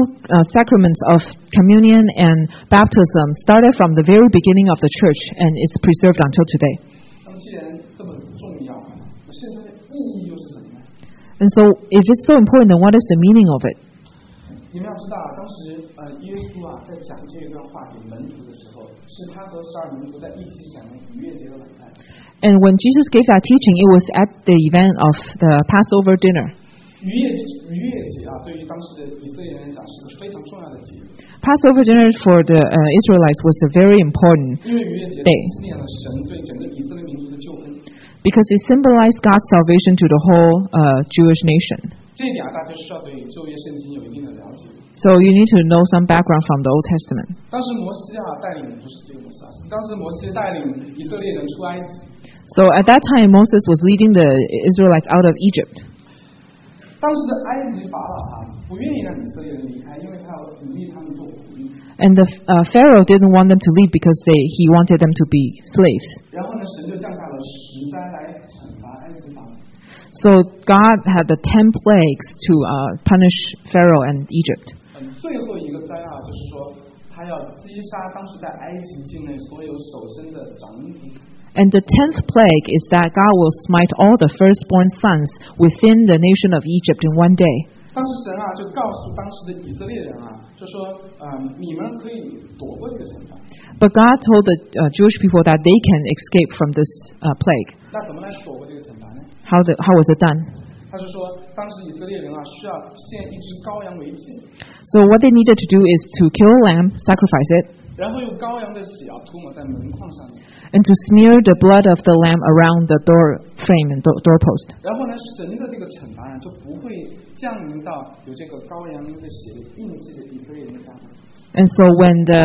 2 sacraments of communion and baptism started from the very beginning of the church, and it's preserved until today. 那么既然这么重要，圣餐的意义又是什么呢？ And so if it's so important, then what is the meaning of it? 你们要知道当时耶稣在讲这段话给门徒的时候，是他和12门徒在一起享用逾越节的晚餐。 And when Jesus gave that teaching, it was at the event of the Passover dinner. 逾越节对于当时的以色列人来讲是个非常重要的节日。 Passover dinner for the Israelites was a very important 因为逾越节纪念了神对整个以色列民族的救恩。 because it symbolized God's salvation to the whole Jewish nation. 这一点大家需要对旧约圣经有一定的了解。 So you need to know some background from the Old Testament. 当时摩西带领不是这个摩西当时摩西带领以色列人出埃及。 So at that time, Moses was leading the Israelites out of Egypt. 当时的埃及法老不愿意让以色列人离开，因为他要鼓励他们做苦力。 And the Pharaoh didn't want them to leave because he wanted them to be slaves. 然后呢，神就降下了10灾来惩罚埃及法老。 So God had the 10 plagues to punish Pharaoh and Egypt. 最后一个灾就是说，他要击杀当时在埃及境内所有首生的长子。 And the 10th plague is that God will smite all the firstborn sons within the nation of Egypt in one day. 当时神就告诉当时的以色列人就说你们可以躲过这个惩罚。 But God told the Jewish people that they can escape from this plague. 那怎么来躲过这个惩罚呢？ How was it done? 他是说，当时以色列人啊需要献一只羔羊为祭， So what they needed to do is to kill a lamb, sacrifice it, 然后用羔羊的血啊涂抹在门框上面， and to smear the blood of the lamb around the door frame and doorpost. 然后呢，神的这个惩罚呢就不会降临到有这个羔羊的血的印记的以色列人的家中。 And so when the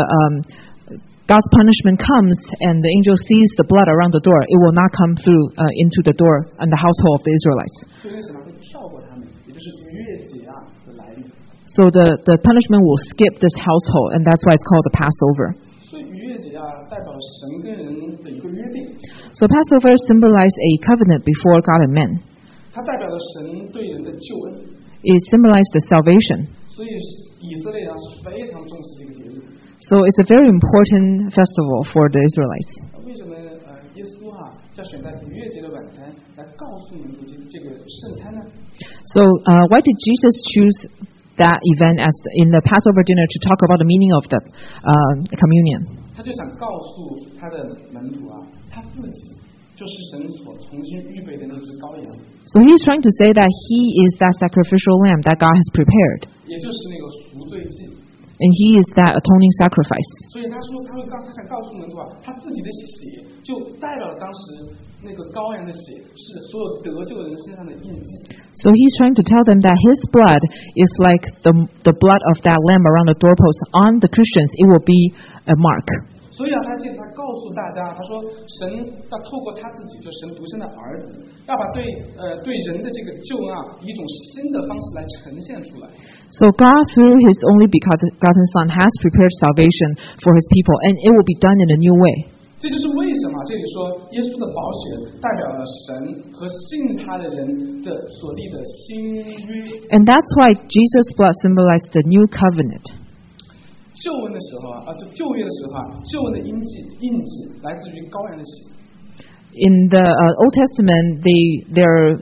God's punishment comes and the angel sees the blood around the door, it will not come through into the door and the household of the Israelites. 所以为什么会跳过他们？也就是逾越节啊的来历。 So the punishment will skip this household, and that's why it's called the Passover. 所以逾越节啊代表神跟人的一个约定， So Passover symbolized a covenant before God and men. 它代表了神对人的救恩。 It symbolized the salvation. 所以以色列人是非常重视这个节日。 So it's a very important festival for the Israelites. 为什么耶稣要选在逾越节的晚餐来告诉门徒这个圣餐呢？ So why did Jesus choose that event as in the Passover dinner to talk about the meaning of the communion? 他就想告诉他的门徒啊，他自己就是神所重新预备的那只羔羊， So he's trying to say that he is that sacrificial lamb that God has prepared, 也就是那个赎罪祭。 and he is that atoning sacrifice. 所以他说，他想告诉门徒啊，他自己的血就代表了当时那个羔羊的血是所有得救的人身上的印记。 So he's trying to tell them that his blood is like the blood of that lamb around the doorpost. On the Christians, it will be a mark. 所以啊，他告诉大家，他说神要透过他自己，就神独生的儿子，要把对人的这个救恩啊，以一种新的方式来呈现出来。 So God, through his only begotten Son, has prepared salvation for his people, and it will be done in a new way. 这就是为什么这里说耶稣的宝血代表了神和信他的人的所立的新约。 And that's why Jesus' blood symbolized the new covenant. 救恩的时候啊，就旧约的时候啊，救恩的印记来自于羔羊的血。 In the Old Testament, their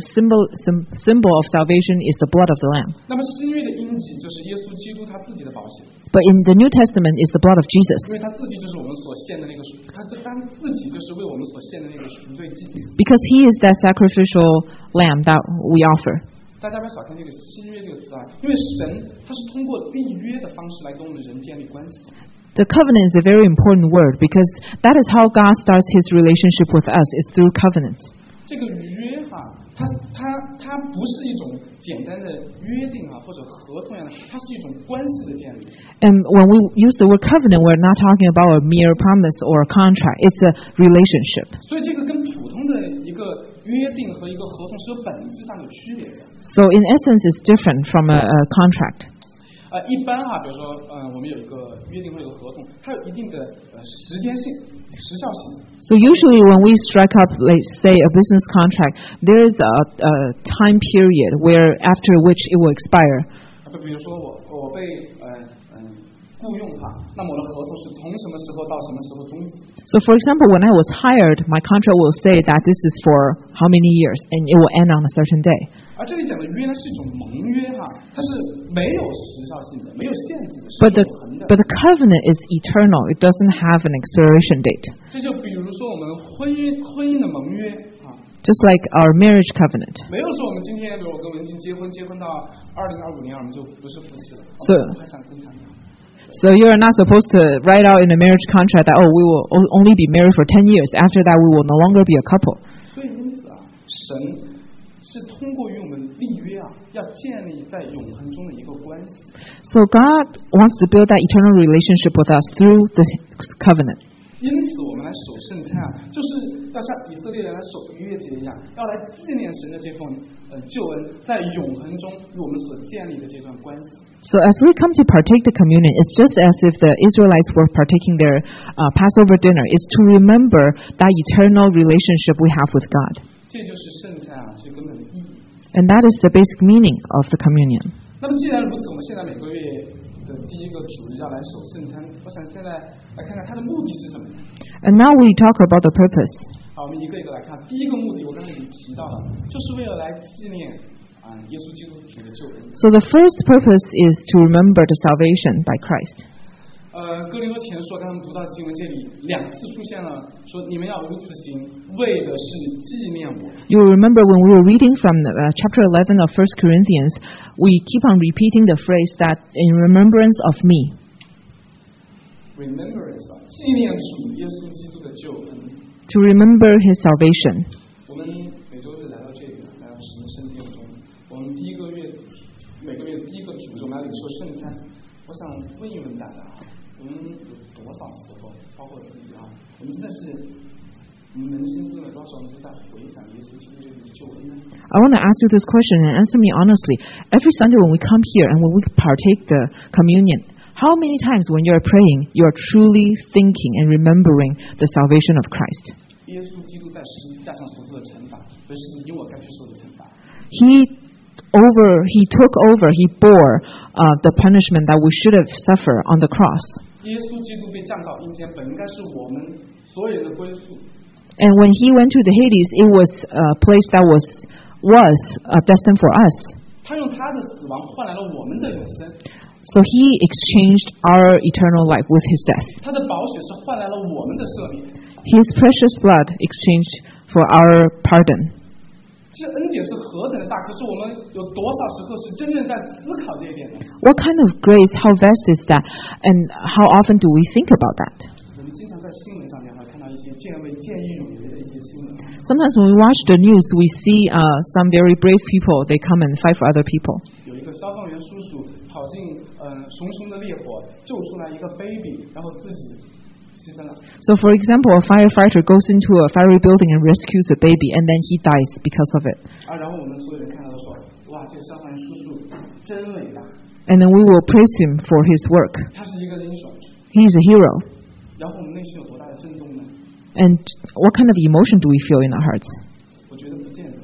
symbol of salvation is the blood of the lamb. 那么新约的印记就是耶稣基督他自己的宝血， But in the New Testament, is the blood of 因 Jesus, 为他自己就是我们所献的那个赎，他自己就是为我们所献的那个赎罪祭。 because he is that sacrificial lamb that we offer. 大家不要小看这个新约这个词啊，因为神他是通过立约的方式来跟我们人建立关系。 The covenant is a very important word because that is how God starts his relationship with us, is through covenants. 这个约它不是一种简单的约定或者合同一样的，它是一种关系的建立。 And when we use the word covenant, we're not talking about a mere promise or a contract. It's a relationship. 所以这个跟普通的一个约定和一个合同是有本质上的区别的。 So in essence, it's different from a contract. 一般比如说我们有一个约定或者有个合同，它有一定的时间性、时效性。 So usually when we strike up, like say, a business contract, there is a time period where after which it will expire. 比如说我被雇佣那么我的合同是从什么时候到什么时候终止。 So for example, when I was hired, my contract will say that this is for how many years, and it will end on a certain day. 而这里讲的约呢是一种盟约它是没有时效性的，没有限制的，是 But 永恒的。 the covenant is eternal. It doesn't have an expiration date. 这就比如说我们婚姻的盟约 Just like our marriage covenant. 没有说我们今天比如我跟文静结婚到2025年我们就不是夫妻了， So 我们还想跟他们。 So you're not supposed to write out in a marriage contract that, we will only be married for 10 years. After that, we will no longer be a couple. 所以因此神是通过与我们立约要建立在永恒中的一个关系。 So God wants to build that eternal relationship with us through this covenant. 因此我们来守圣餐就是要像以色列人来守逾越节一样，要来纪念神的这份救恩在永恒中与我们所建立的这段关系。 So as we come to partake the communion, it's just as if the Israelites were partaking their Passover dinner. It's to remember that eternal relationship we have with God. 这就是圣餐最根本的意义。 And that is the basic meaning of the communion. 那么既然如此，我们现在每个月的第一个主日要来守圣餐，我想现在来看看它的目的是什么。 And now we talk about the purpose. 好，我们一个一个来看。第一个目的，我刚才已经提到了，就是为了来纪念耶稣基督主的救恩。 So the first purpose is to remember the salvation by Christ. 哥林多前书刚刚读到经文这里2次出现了，说你们要如此行，为的是纪念我。 You remember when we were reading from chapter 11 of 1 Corinthians, we keep on repeating the phrase that in remembrance of me. Remembrance 纪念主耶稣基督的救恩。 To remember his salvation. 我们每周日来到这里，来到神的圣殿中，我们每个月第一个主日我们要领受圣餐。我想问一问大家，我们有多少时候，包括我自己啊，我们真的是扪心自问，多少时候我们是在回想耶稣基督这个救恩呢？ I want to ask you this question and answer me honestly. Every Sunday when we come here and when we partake the communion, how many times when you're praying, you're truly thinking and remembering the salvation of Christ? 耶稣基督在十字架上所受的惩罚，不是你我该去受的惩罚。 He took over, he bore the punishment that we should have suffered on the cross. 耶稣基督被降到阴间，本应该是我们所有人的归宿。 And when he went to the Hades, it was a place that was destined for us. 他用他的死亡换来了我们的永生。 So he exchanged our eternal life with his death. 他的宝血是换来了我们的赦免。 His precious blood exchanged for our pardon. 这恩典是何等的大，可是我们有多少时刻是真正在思考这一点呢？ What kind of grace, how vast is that, and how often do we think about that? 我们经常在新闻上面会看到一些见义勇为的一些新闻。 Sometimes when we watch the news, we see some very brave people, they come and fight for other people. 有一个消防员叔叔跑进熊熊的烈火，救出来一个 baby， 然后自己牺牲了。 So for example, a firefighter goes into a fiery building and rescues a baby, and then he dies because of it. 然后我们所有人看到说，哇，这个消防员叔叔真伟大。 And then we will praise him for his work. 他是一个英雄。 He is a hero. 然后我们内心有多大的震动呢？ And what kind of emotion do we feel in our hearts? 我觉得不见得。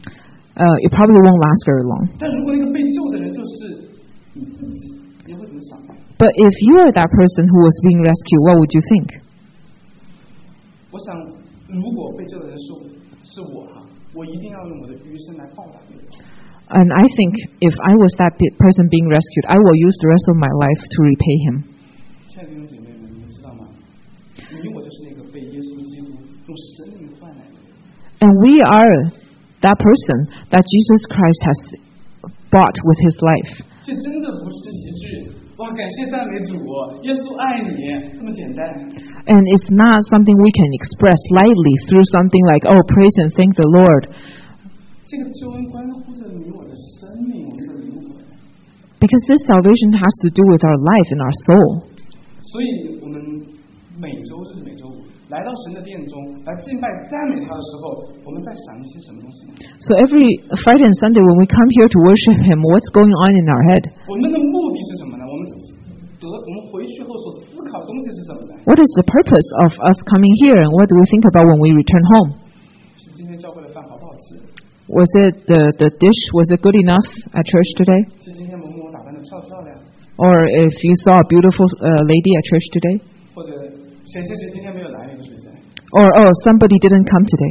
It probably won't last very long. 但如果那个被救的人就是你自己，你会怎么想呢？ But if you are that person who was being rescued, what would you think? 我想，如果被救的人是我哈，我一定要用我的余生来报答别人。 And I think if I was that person being rescued, I will use the rest of my life to repay him. 亲爱的弟兄姐妹们，你们知道吗？你我就是那个被耶稣基督用生命换来的人。 And we are that person that Jesus Christ has bought with his life. 这真的不是一句哇，感谢赞美主，耶稣爱你这么简单。 And it's not something we can express lightly through something like, oh, praise and thank the Lord. 这个救恩关乎着你我的生命，我们的灵魂。 Because this salvation has to do with our life and our soul. 所以我们每周日、每周五来到神的殿中来敬拜、赞美他的时候，我们在想一些什么东西呢？ So every Friday and Sunday when we come here to worship Him, what's going on in our head? 我们的目的是什么呢？我们回去后所思考的东西是什么呢？ What is the purpose of us coming here, and what do we think about when we return home? 是今天教会的饭好不好吃？ Was it the dish, was it good enough at church today? 是今天某某打扮的漂不漂亮？ Or if you saw a beautiful lady at church today? 或者谁今天没有来，那个是谁？ Or, oh, somebody didn't come today.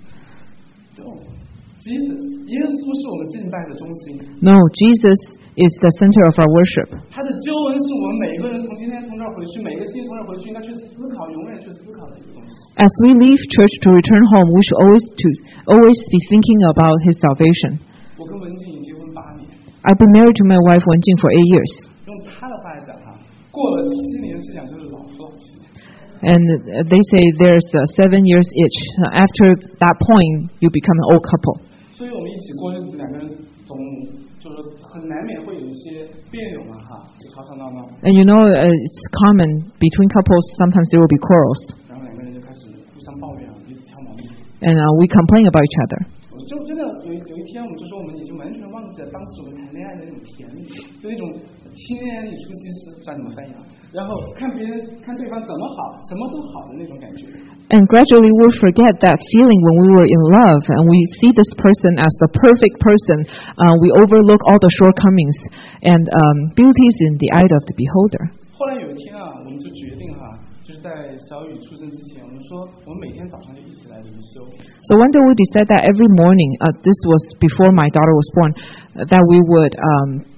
Jesus， 耶稣是我们敬拜的中心。 No, Jesus is the center of our worship. 他的救恩是我们每个人从今天从这儿回去，每个星期从这儿回去应该去思考，永远去思考的一个东西。 As we leave church to return home, we should always be thinking about His salvation. 我跟文静已经结婚8年， I've been married to my wife Wen Jing for 8 years. 用他的话来讲哈，过了7年之痒就是老夫老妻。 And they say there's a 7 years itch. After that point, you become an old couple. 所以我们一起过日子，两个人就是很难免会有一些别扭嘛哈，就吵吵闹闹。 And you know, it's common between couples, sometimes there will be quarrels. 然后两个人就开始互相抱怨啊，彼此挑毛病。 And we complain about each other. 就真的有一天，我们就说我们已经完全忘记了当时我们谈恋爱的那种甜蜜，就那种亲恋你出西施，不知道怎么翻译啊。然后看别人看对方怎么好，什么都好的那种感觉。 And gradually we'll forget that feeling when we were in love and we see this person as the perfect person. We overlook all the shortcomings, and beauty is in the eye of the beholder. 后来有一天啊，我们就决定哈，就是在小雨出生之前，我们说我们每天早上就一起来灵修。 So one day we decided that every morning, this was before my daughter was born, that we would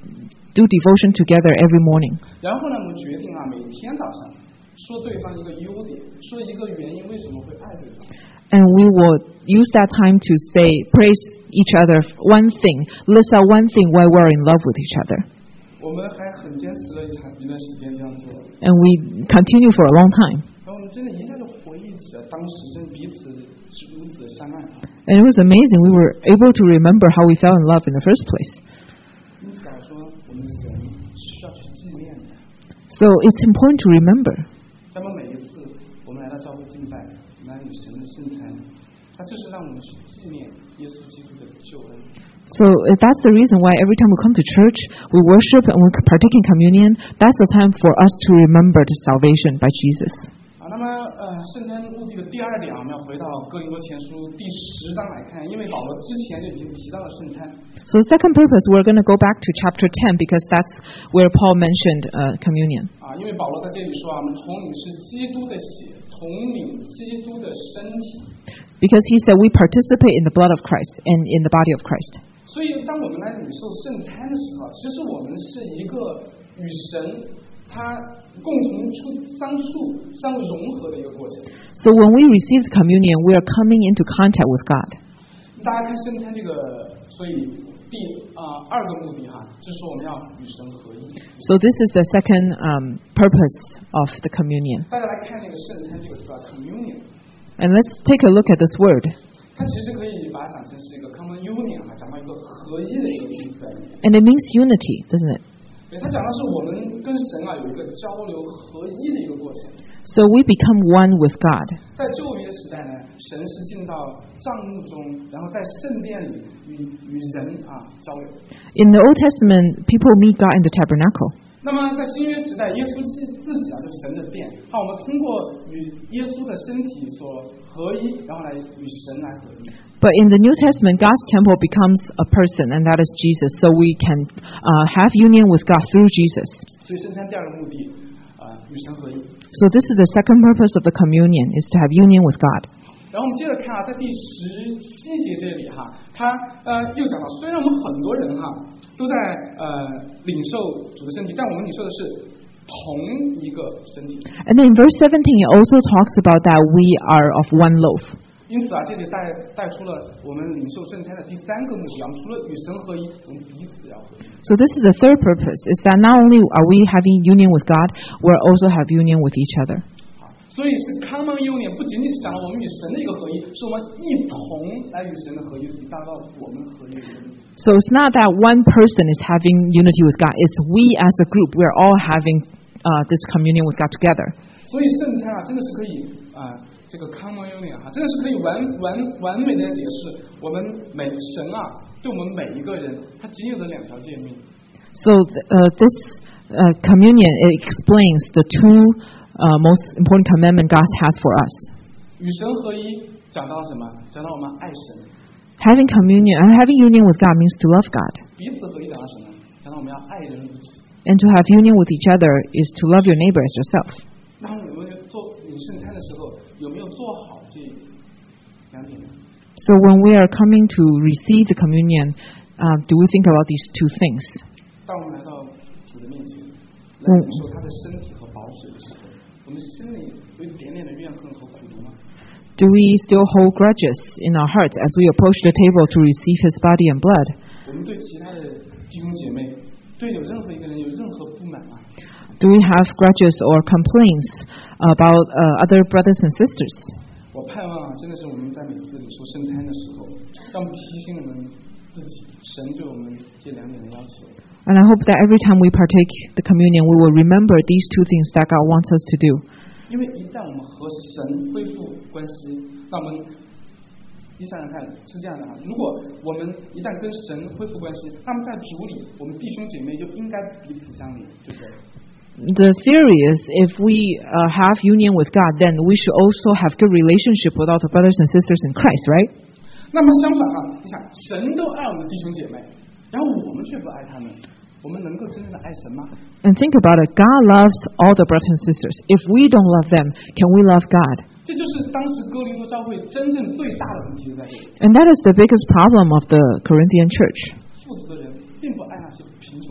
do devotion together every morning. 然后呢，我们决定每天早上说对方一个优点，说一个原因为什么会爱对方。 And we will use that time to say, praise each other one thing, list out one thing why we're in love with each other. 我们还很坚持了一段时间这样做。 And we continue for a long time. 然后我们真的一下就回忆起了当时真彼此是如此的相爱。 And it was amazing. We were able to remember how we fell in love in the first place. 因此说，我们人需要去纪念的。 So it's important to remember. 那么每一次我们来到教会敬拜，来与神的圣餐，它就是让我们去纪念耶稣基督的救恩。 So that's the reason why every time we come to church, we worship and we partake in communion. That's the time for us to remember the salvation by Jesus. 那么圣餐目的的第二点我们要回到哥林多前书第10章来看，因为保罗之前就已经提到了圣餐。 So the second purpose, we're going to go back to chapter 10 because that's where Paul mentioned communion. 因为保罗在这里说我们同领是基督的血，同领基督的身体。 Because he said we participate in the blood of Christ and in the body of Christ. 所以当我们来领受圣餐的时候，其实我们是一个与神他共同相融合的一个过程。 So when we receive communion, we are coming into contact with God. 大家看圣餐这个，所以第二个目的就是说我们要与神合一。 So this is the second purpose of the communion. 大家来看那个圣餐这个词communion。 And let's take a look at this word. 它其实可以把它想成是一个 common union 讲到一个合一的一个意思在里面。 And it means unity, doesn't it? 对，它讲的是我们跟神有一个交流合一的一个过程。 So we become one with God. 在旧约时代呢，神是进到帐幕中，然后在圣殿里与人交流。 In the Old Testament, people meet God in the tabernacle. 那么在新约时代，耶稣自己就是神的殿。我们通过与耶稣的身体所合一，然后来与神来合一。 But in the New Testament, God's temple becomes a person, and that is Jesus. So we can have union with God through Jesus. 所以圣餐第二个目的，与神合一。 So this is the second purpose of the communion, is to have union with God. 然后我们接着看在第17节这里他又讲到，虽然我们很多人都在领受主的身体，但我们领受的是同一个身体。 And then in verse 17, it also talks about that we are of one loaf. 因此这里带出了我们领受圣餐的第三个目的，我们除了与神合一，我们彼此要合一。 So this is the third purpose, is that not only are we having union with God, we also have union with each other. 所以是 common union 不仅仅是讲了我们与神的一个合一，是我们一同来与神的合一，以达到我们合一的目的。 So it's not that one person is having unity with God, it's we as a group, we're all having this communion with God together. 所以圣餐真的是可以这个 common union 真的是可以完美的解释我们神对我们每一个人他仅有的两条诫命。 So this communion, it explains the two most important commandment God has for us. 与神合一讲到什么？讲到我们爱神。 Having communion and having union with God means to love God. 彼此合一讲到什么？讲到我们要爱人如己。 And to have union with each other is to love your neighbor as yourself. 那我们做领圣餐的时候，有没有做好这两点呢？ So when we are coming to receive the communion, do we think about these two things? 当我们来到主的面前，来领受他的身体和宝血的时候，我们心里有一点点的怨恨和苦毒吗？ Do we still hold grudges in our hearts as we approach the table to receive His body and blood? 我们对其他的弟兄姐妹，对有任何一个人有任何不满吗？ Do we have grudges or complaints about other brothers and sisters? 我盼望真的是我们在每次领受圣餐的时候，让我们提醒我们自己，神对我们这两点的要求。 And I hope that every time we partake the communion, we will remember these two things that God wants us to do. 因为一旦我们和神恢复关系，那我们你想想看，是这样的如果我们一旦跟神恢复关系，那么在主里，我们弟兄姐妹就应该彼此相连，对不对？ The theory is if we have union with God, then we should also have good relationship with all the brothers and sisters in Christ, right? 那么相反你想，神都爱我们的弟兄姐妹，然后我们却不爱他们，我们能够真正的爱神吗？ And think about it. God loves all the brothers and sisters. If we don't love them, can we love God? 这就是当时哥林多教会真正最大的问题就在这里。 And that is the biggest problem of the Corinthian church. 富足的人并不爱那些贫穷的人。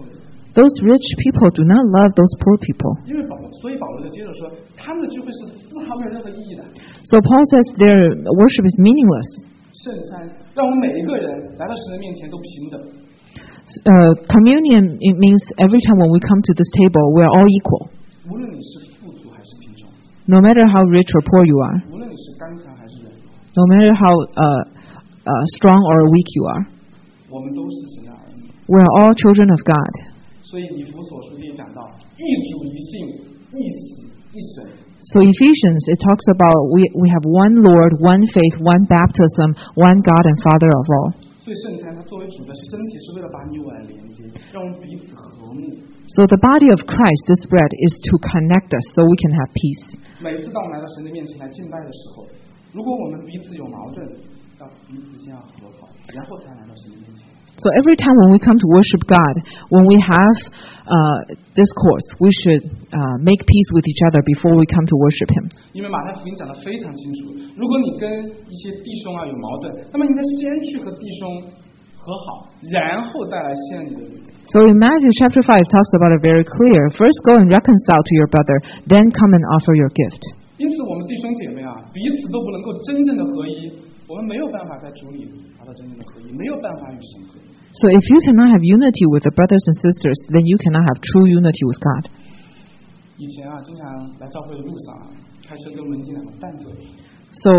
Those rich people do not love those poor people. 所以保罗就接着说，他们的聚会是丝毫没有任何意义的。 So Paul says their worship is meaningless. 圣餐让我们每一个人来到神的面前都平等， Communion, it means every time when we come to this table, we are all equal. 无论你是富足还是贫穷， No matter how rich or poor you are, 无论你是刚强还是软弱， no matter how strong or weak you are, 我们都是神的儿女。 we are all children of God. 所以以弗所书里讲到，一主一信，一死一神。 So Ephesians, it talks about we have one Lord, one faith, one baptism, one God and Father of all. 所以圣餐它作为主的身体，是为了把你我来连接，让我们彼此和睦。 So the body of Christ, this bread, is to connect us so we can have peace. 每次当我们来到神的面前来敬拜的时候，如果我们彼此有矛盾，要彼此先要和好，然后才来到神的面前。 So every time when we come to worship God, when we have discourse, we should make peace with each other before we come to worship Him. 因为马太福音讲得非常清楚，如果你跟一些弟兄有矛盾，那么你应该先去和弟兄和好，然后再来献你的礼。 So in Matthew chapter 5 talks about it very clear. First go and reconcile to your brother, then come and offer your gift. 因此，我们弟兄姐妹彼此都不能够真正的合一，我们没有办法在主里达到真正的合一，没有办法与神合一。 So if you cannot have unity with the brothers and sisters, then you cannot have true unity with God. 以前经常来教会的路上开车跟门禁两个拌嘴。 So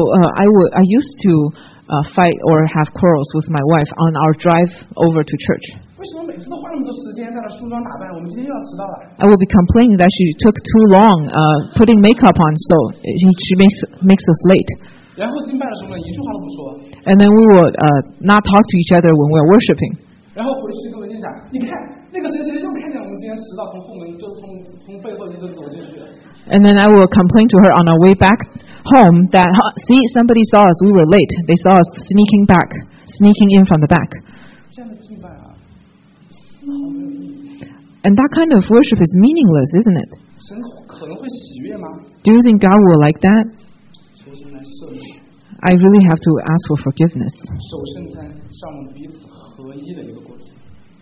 I used to fight or have quarrels with my wife on our drive over to church. 为什么每次都花那么多时间在那梳妆打扮？我们今天又要迟到了。 I would be complaining that she took too long putting makeup on, so she makes us late. 然后敬拜的时候呢，一句话都不说。 And then we would not talk to each other when we were worshiping. 然后回去跟文静讲，你看那个谁谁又看见我们今天迟到，从后门就从背后就走进去了。 And then I will complain to her on our way back home that, see, somebody saw us, we were late. They saw us sneaking in from the back. 这样的敬拜丝毫没有意义。 And that kind of worship is meaningless, isn't it? 神可能会喜悦吗？ Do you think God will like that? 求神来赦免。 I really have to ask for forgiveness. 守圣餐是我们彼此合一的一个过程。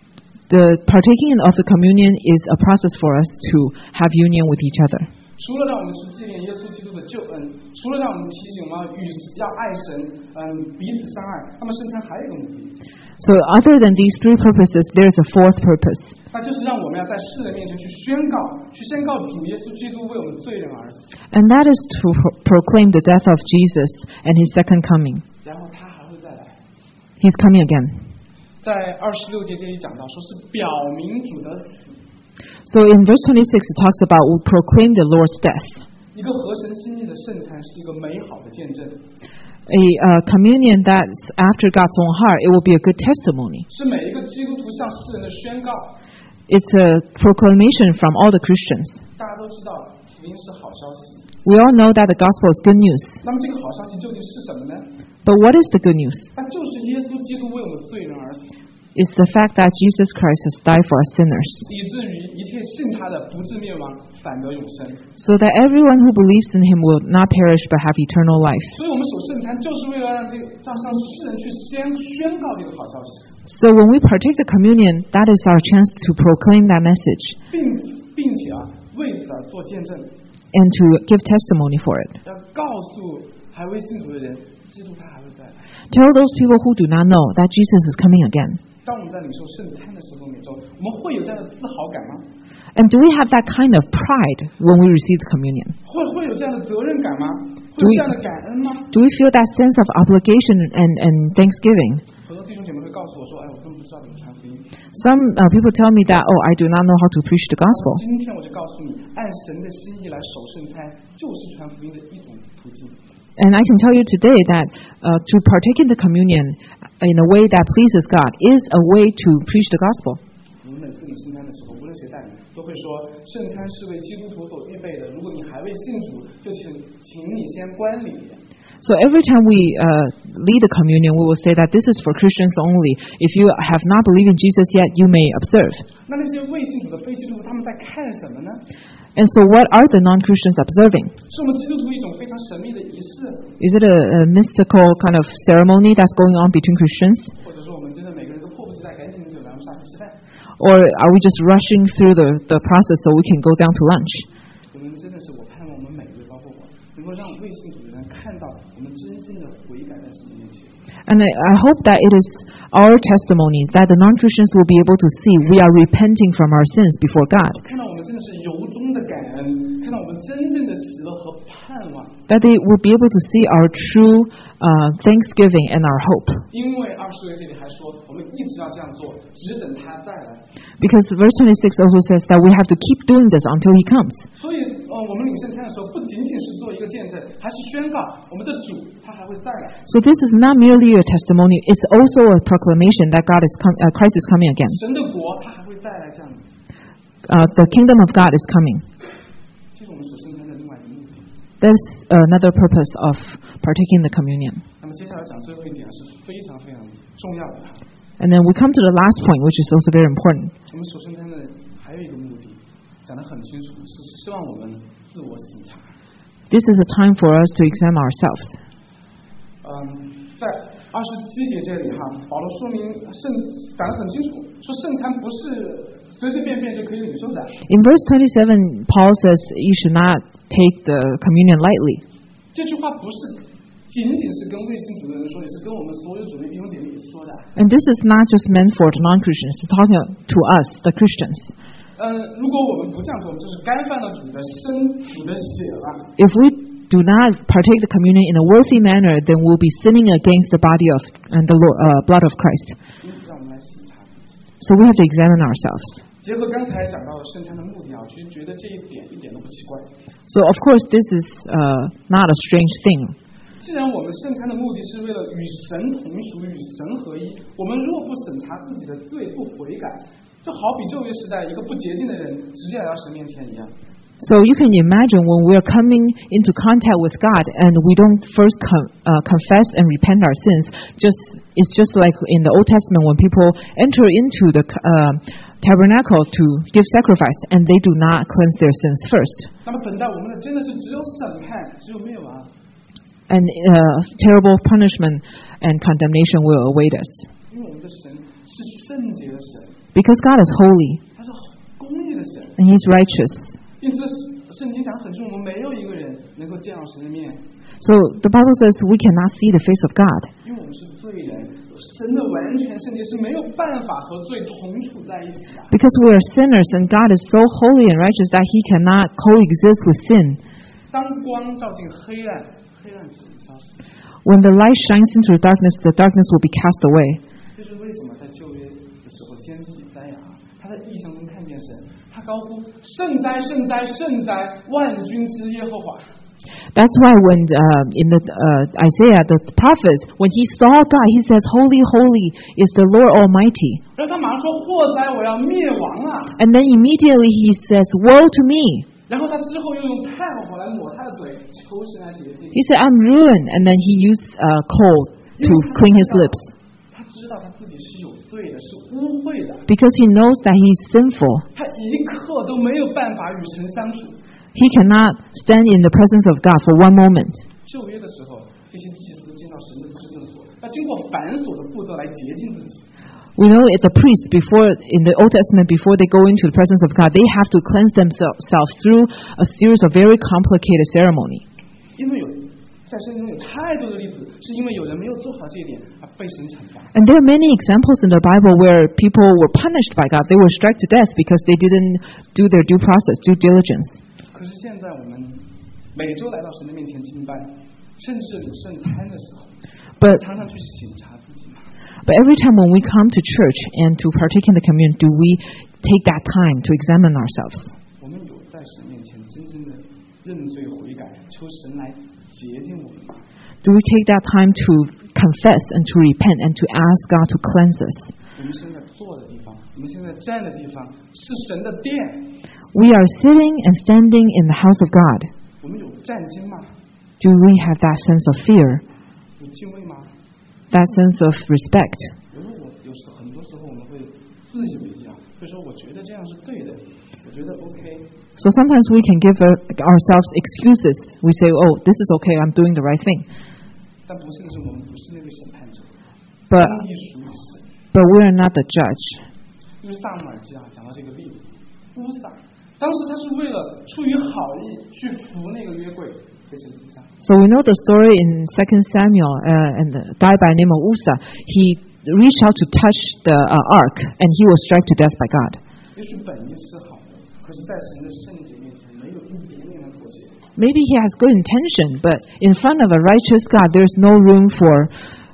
The partaking of the communion is a process for us to have union with each other. 除了让我们去纪念耶稣基督的救恩，除了让我们提醒我们要爱神，彼此相爱，那么圣餐还有一个目的， So other than these three purposes, there's a fourth purpose. 那就是让我们要在世人面前去宣告主耶稣基督为我们罪人而死， And that is to proclaim the death of Jesus and His second coming. 然后他还会再来。 He's coming again. 在26节这里讲到，说是表明主的死， So in verse 26, it talks about we proclaim the Lord's death. 一个合神心意的圣餐是一个美好的见证， A communion that's after God's own heart, it will be a good testimony. 是每一个基督徒向世人的宣告。 It's a proclamation from all the Christians. 大家都知道，福音是好消息。 We all know that the gospel is good news. 那么这个好消息究竟是什么呢？ But what is the good news? 那就是耶稣基督为我们罪人而死， It's the fact that Jesus Christ has died for us sinners, 以至于一切信他的不至灭亡，反得永生。 so that everyone who believes in Him will not perish but have eternal life. 所以，我们守圣餐就是为了让向世人去宣告这个好消息， So when we partake the communion, that is our chance to proclaim that message 并且为此而做见证， and to give testimony for it. 要告诉还未信主的人，基督他还会再来。 Tell those people who do not know that Jesus is coming again. 当我们在领受圣餐的时候，每周我们会有这样的自豪感吗？ And do we have that kind of pride when we receive the communion? 会有这样的责任感吗？会有这样的感恩吗？ Do we feel that sense of obligation and thanksgiving? 很多弟兄姐妹会告诉我说：“哎，我根本不知道怎么传福音。” Some people tell me that, I do not know how to preach the gospel. 今天我就告诉你，按神的心意来守圣餐，就是传福音的一种途径。 And I can tell you today that to partake in the communion in a way that pleases God is a way to preach the gospel. 我们每次领圣餐的时候，无论谁带领，都会说圣餐是为基督徒所预备的。如果你还未信主，就请你先观礼。 So every time we lead the communion, we will say that this is for Christians only. If you have not believed in Jesus yet, you may observe. 那些未信主的非基督徒，他们在看什么呢？ And so what are the non-Christians observing? 是我们基督徒一种非常神秘的仪式， Is it a mystical kind of ceremony that's going on between Christians? 或者说我们真的每个人都迫不及期待，赶紧走，咱们下去吃饭。 Or are we just rushing through the process so we can go down to lunch? 我们真的是，我盼望我们每一位，包括我，能够让未信主的人看到我们真正的悔改在神的面前。 And I hope that it is our testimony that the non-Christians will be able to see we are repenting from our sins before God. 看到我们真的是由衷的感恩，看到我们真正的喜乐和盼望。 That they will be able to see our true thanksgiving and our hope. 因为20节这里还说，我们一直要这样做，只等他再来。 Because verse 26 also says that we have to keep doing this until He comes. 所以，我们领圣餐的时候，不仅仅是做一个见证，还是宣告我们的主他还会再来。 So this is not merely a testimony; it's also a proclamation that Christ is coming again. 神的国他还会再来这样子。 The kingdom of God is coming. 这是我们守圣餐的另外一个目的。 That's another purpose of partaking the communion. 那么接下来讲最后一点是非常非常重要的。 And then we come to the last point, which is also very important. 我们守圣餐的还有一个目的，讲得很清楚，是希望我们自我省察。 This is a time for us to examine ourselves. 在27节这里哈，保罗说明讲得很清楚，说圣餐不是随随便便就可以领受的。 In verse 27, Paul says you should not take the communion lightly. 这句话不是仅仅是跟未信主的人说，也是跟我们所有主的弟兄姐妹说的。 And this is not just meant for the non-Christians. It's talking to us, the Christians. 如果我们不这样做，我们就是干犯了主的身、主的血了。 If we do not partake the communion in a worthy manner, then we'll be sinning against the body of and the blood of Christ. 因此，让我们来审查自己。 So we have to examine ourselves. 结合刚才讲到圣餐的目的啊，其实觉得这一点一点都不奇怪。 So of course this is not a strange thing. 既然我们圣餐的目的是为了与神同属、与神合一，我们若不审查自己的罪、不悔改，就好比旧约时代一个不洁净的人直接来到神面前一样。 So you can imagine when we are coming into contact with God and we don't first confess and repent our sins, it's just like in the Old Testament when people enter into the tabernacle to give sacrifice and they do not cleanse their sins first. 那么等待我们的真的是只有审判，只有灭亡。 And terrible punishment and condemnation will await us. 因为我们的神是圣洁的神， Because God is holy 他是公义的神， and He is righteous. 因此圣经讲得很清楚，我们没有一个人能够见到神的面， So the Bible says we cannot see the face of God. 因为我们是罪人，神的完全圣洁是没有办法和罪同处在一起的。 Because we are sinners and God is so holy and righteous that He cannot coexist with sin. 当光照进黑暗，黑暗只消失。 When the light shines into the darkness will be cast away. 这是为什么在旧约的时候，先知以赛亚他在异象中看见神，他高呼圣哉圣哉圣哉，万军之耶和华。 That's why when in the Isaiah the prophet, when he saw God, he says, "Holy, holy is the Lord Almighty." 然后他马上说：“祸哉，我要灭亡啊！” And then immediately he says, "Woe to me." 然后他之后又用炭火来抹他的嘴，求神来洁净。 He said, "I'm ruined." And then he used coal to clean his lips. 他知道他自己是有罪的，是污秽的， Because he knows that he's sinful. 他一刻都没有办法与神相处。 He cannot stand in the presence of God for one moment. 旧约的时候，这些祭司进到神的至圣所，要经过繁琐的步骤来洁净自己。 We know the priests in the Old Testament, before they go into the presence of God, they have to cleanse themselves through a series of very complicated ceremony. 因为在圣经中有太多的例子，是因为有人没有做好这一点而被神惩罚。 And there are many examples in the Bible where people were punished by God. They were struck to death because they didn't do their due process, due diligence. 可是现在我们每周来到神的面前敬拜，甚至领圣餐的时候， But 常常去审查自己嘛。 But every time when we come to church and to partake in the communion, do we take that time to examine ourselves? 我们有在神面前真正的认罪悔改，求神来洁净我们吗？ Do we take that time to confess and to repent and to ask God to cleanse us? 我们现在坐的地方，我们现在站的地方是神的殿， We are sitting and standing in the house of God. 我们有战兢吗？ Do we have that sense of fear, 有敬畏吗？ that sense of respect? 很多时候我们会自以为意啊，会说我觉得这样是对的，我觉得 OK。 So sometimes we can give ourselves excuses. We say, "Oh, this is okay. I'm doing the right thing." 但不是的是，我们不是那个审判者， But 公义属于神。 but we are not the judge. 因为撒母耳记啊讲到这个例子，乌撒当时他是为了出于好意去扶那个约柜被神击杀。 So we know the story in 2 Samuel, and the guy by the name of Uzzah, he reached out to touch the ark, and he was struck to death by God. 也许本意是好的，可是在神的圣洁面前没有一点点的妥协。 Maybe he has good intention, but in front of a righteous God, there's no room for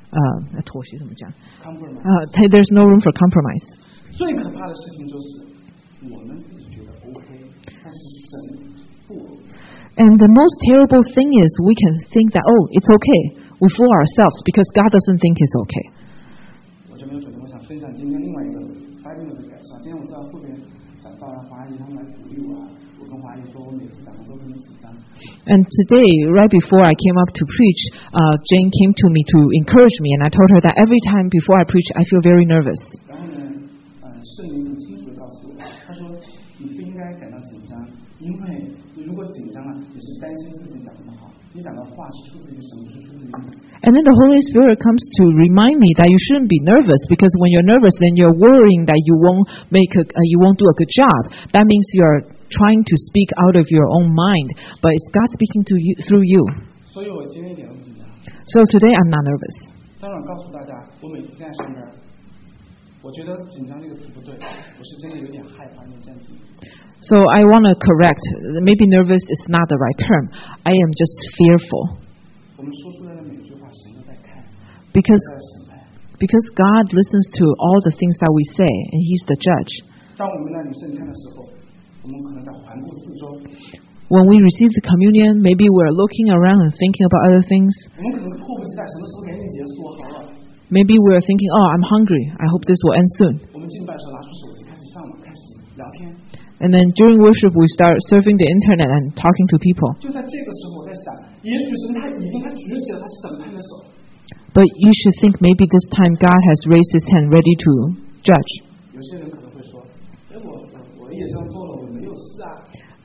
there's no room for compromise. 最可怕的事情就是我们自己觉得 OK， 但是神不 OK。 And the most terrible thing is we can think that, oh, it's okay. We fool ourselves because God doesn't think it's okay. 我就没有准备，我想分享今天另外一个5 minutes 的感受。今天我知道后边讲到了华裔他们来鼓励我啊，我跟华裔说，我每次讲的都很紧张。 And today, right before I came up to preach, Jane came to me to encourage me, and I told her that every time before I preach, I feel very nervous. 然后呢，圣灵很清楚地告诉我，他说你不应该感到紧张，因为你如果紧张了，你是担心自己讲不好，你讲的话是出自于神，不是出自于你。 And then the Holy Spirit comes to remind me that you shouldn't be nervous, because when you're nervous, then you're worrying that you won't do a good job. That means you're trying to speak out of your own mind, but it's God speaking to you through you. 所以我今天一点都不紧张。 So today I'm not nervous. 当然告诉大家，我每次在上面，我觉得紧张这个词不对，我是真的有点害怕，有点战兢。 So I want to correct. Maybe nervous is not the right term. I am just fearful. 我们说出来的每句话，神都在看， Because 在审判。 God listens to all the things that we say, and He's the judge. 当我们那里圣餐的时候，我们可能在环顾四周， When we receive the communion, maybe we're looking around and thinking about other things. 我们可能迫不及待，什么时候赶紧结束好了。 Maybe we're thinking, oh, I'm hungry. I hope this will end soon. 我们敬拜的时候拿出手机开始上网，开始聊天。 And then during worship, we start surfing the internet and talking to people. 就在这个时候，我在想，也许神他举起了他审判的手。 But you should think maybe this time God has raised His hand ready to judge. 有些人可能会说，我也这样做了，我没有事啊。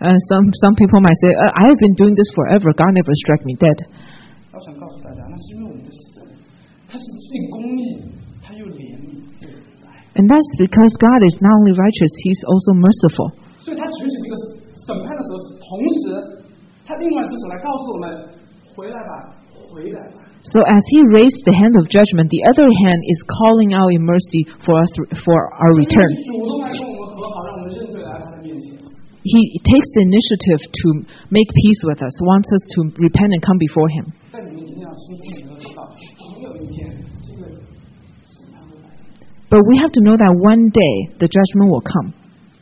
Some people might say, I have been doing this forever. God never struck me dead. 我想告诉大家，那是因为我们的神，他是既公义，他又怜悯，又慈爱。 And that's because God is not only righteous, He's also merciful. 所以他举起这个审判的时候，同时他另外一只手来告诉我们：回来吧，回来吧。 So as He raised the hand of judgment, the other hand is calling out in mercy for us for our return. 主动来跟我们和好，让我们认罪来到他的面前。 He takes the initiative to make peace with us, wants us to repent and come before Him. 但你们一定要清楚地知道，总有一天这个审判会来。 But we have to know that one day the judgment will come.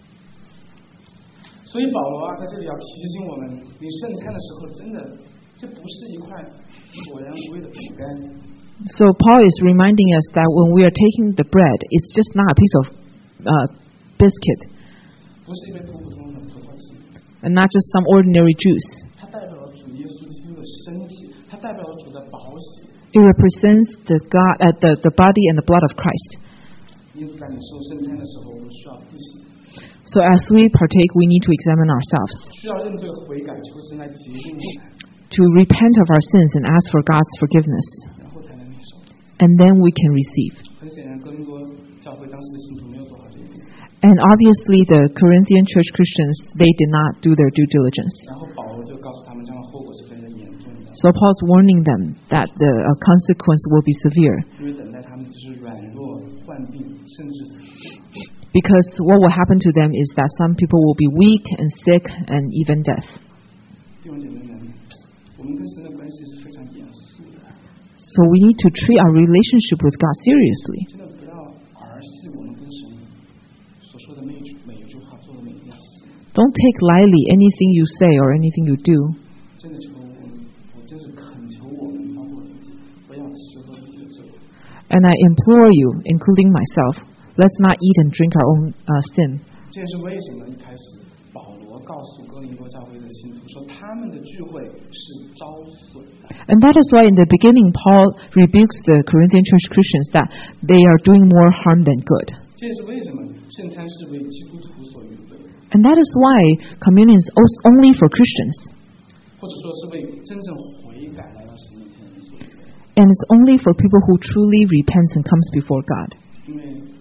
所以保罗啊，在这里要提醒我们，你圣餐的时候，真的这不是一块索然无味的饼干。 So Paul is reminding us that when we are taking the bread, it's just not a piece of biscuit 不是一杯普普通通的葡萄汁， and not just some ordinary juice. 它代表了主耶稣基督的身体，它代表了主的宝血。 It represents the body and the blood of Christ. 因此，在你受圣餐的时候，我们需要自省， So as we partake, we need to examine ourselves, 需要认罪悔改，求神来洁净我们， to repent of our sins and ask for God's forgiveness, 然后才能领受。 and then we can receive. 很显然，哥林多教会当时的信徒没有做好这一点。 And obviously the Corinthian church Christians, they did not do their due diligence. 然后保罗就告诉他们，这样的后果是非常严重的， So Paul's warning them that the consequence will be severe, 因为等待他们就是软弱、患病，甚至死。 because what will happen to them is that some people will be weak and sick and even death. 弟兄姐妹们，我们跟神的关系是非常严肃的， So we need to treat our relationship with God seriously. 真的不要儿戏我们跟神所说的每一句话，做的每一件事。 Don't take lightly anything you say or anything you do. 真的求我真是恳求我们，包括我自己，不要吃喝自己的罪。 And I implore you, including myself, let's not eat and drink our own sin. 这也是为什么一开始保罗告诉哥林多教会的信徒说，他们的聚会是招损的。 And that is why in the beginning Paul rebukes the Corinthian church Christians that they are doing more harm than good. 这也是为什么圣餐是为基督徒所预备， And that is why communion is only for Christians. 或者说是为真正悔改来到神面前的人所预备。 And it's only for people who truly repent and comes before God. 因为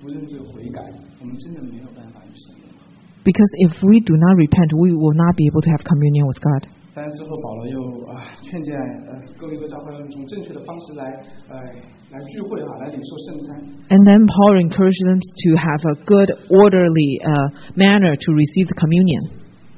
不认罪悔改，我们真的没有办法与神联合。 Because if we do not repent, we will not be able to have communion with God. 但是之后保罗又劝诫哥林多教会用一种正确的方式来聚会来领受圣餐。 And then Paul encouraged them to have a good, orderly manner to receive the communion.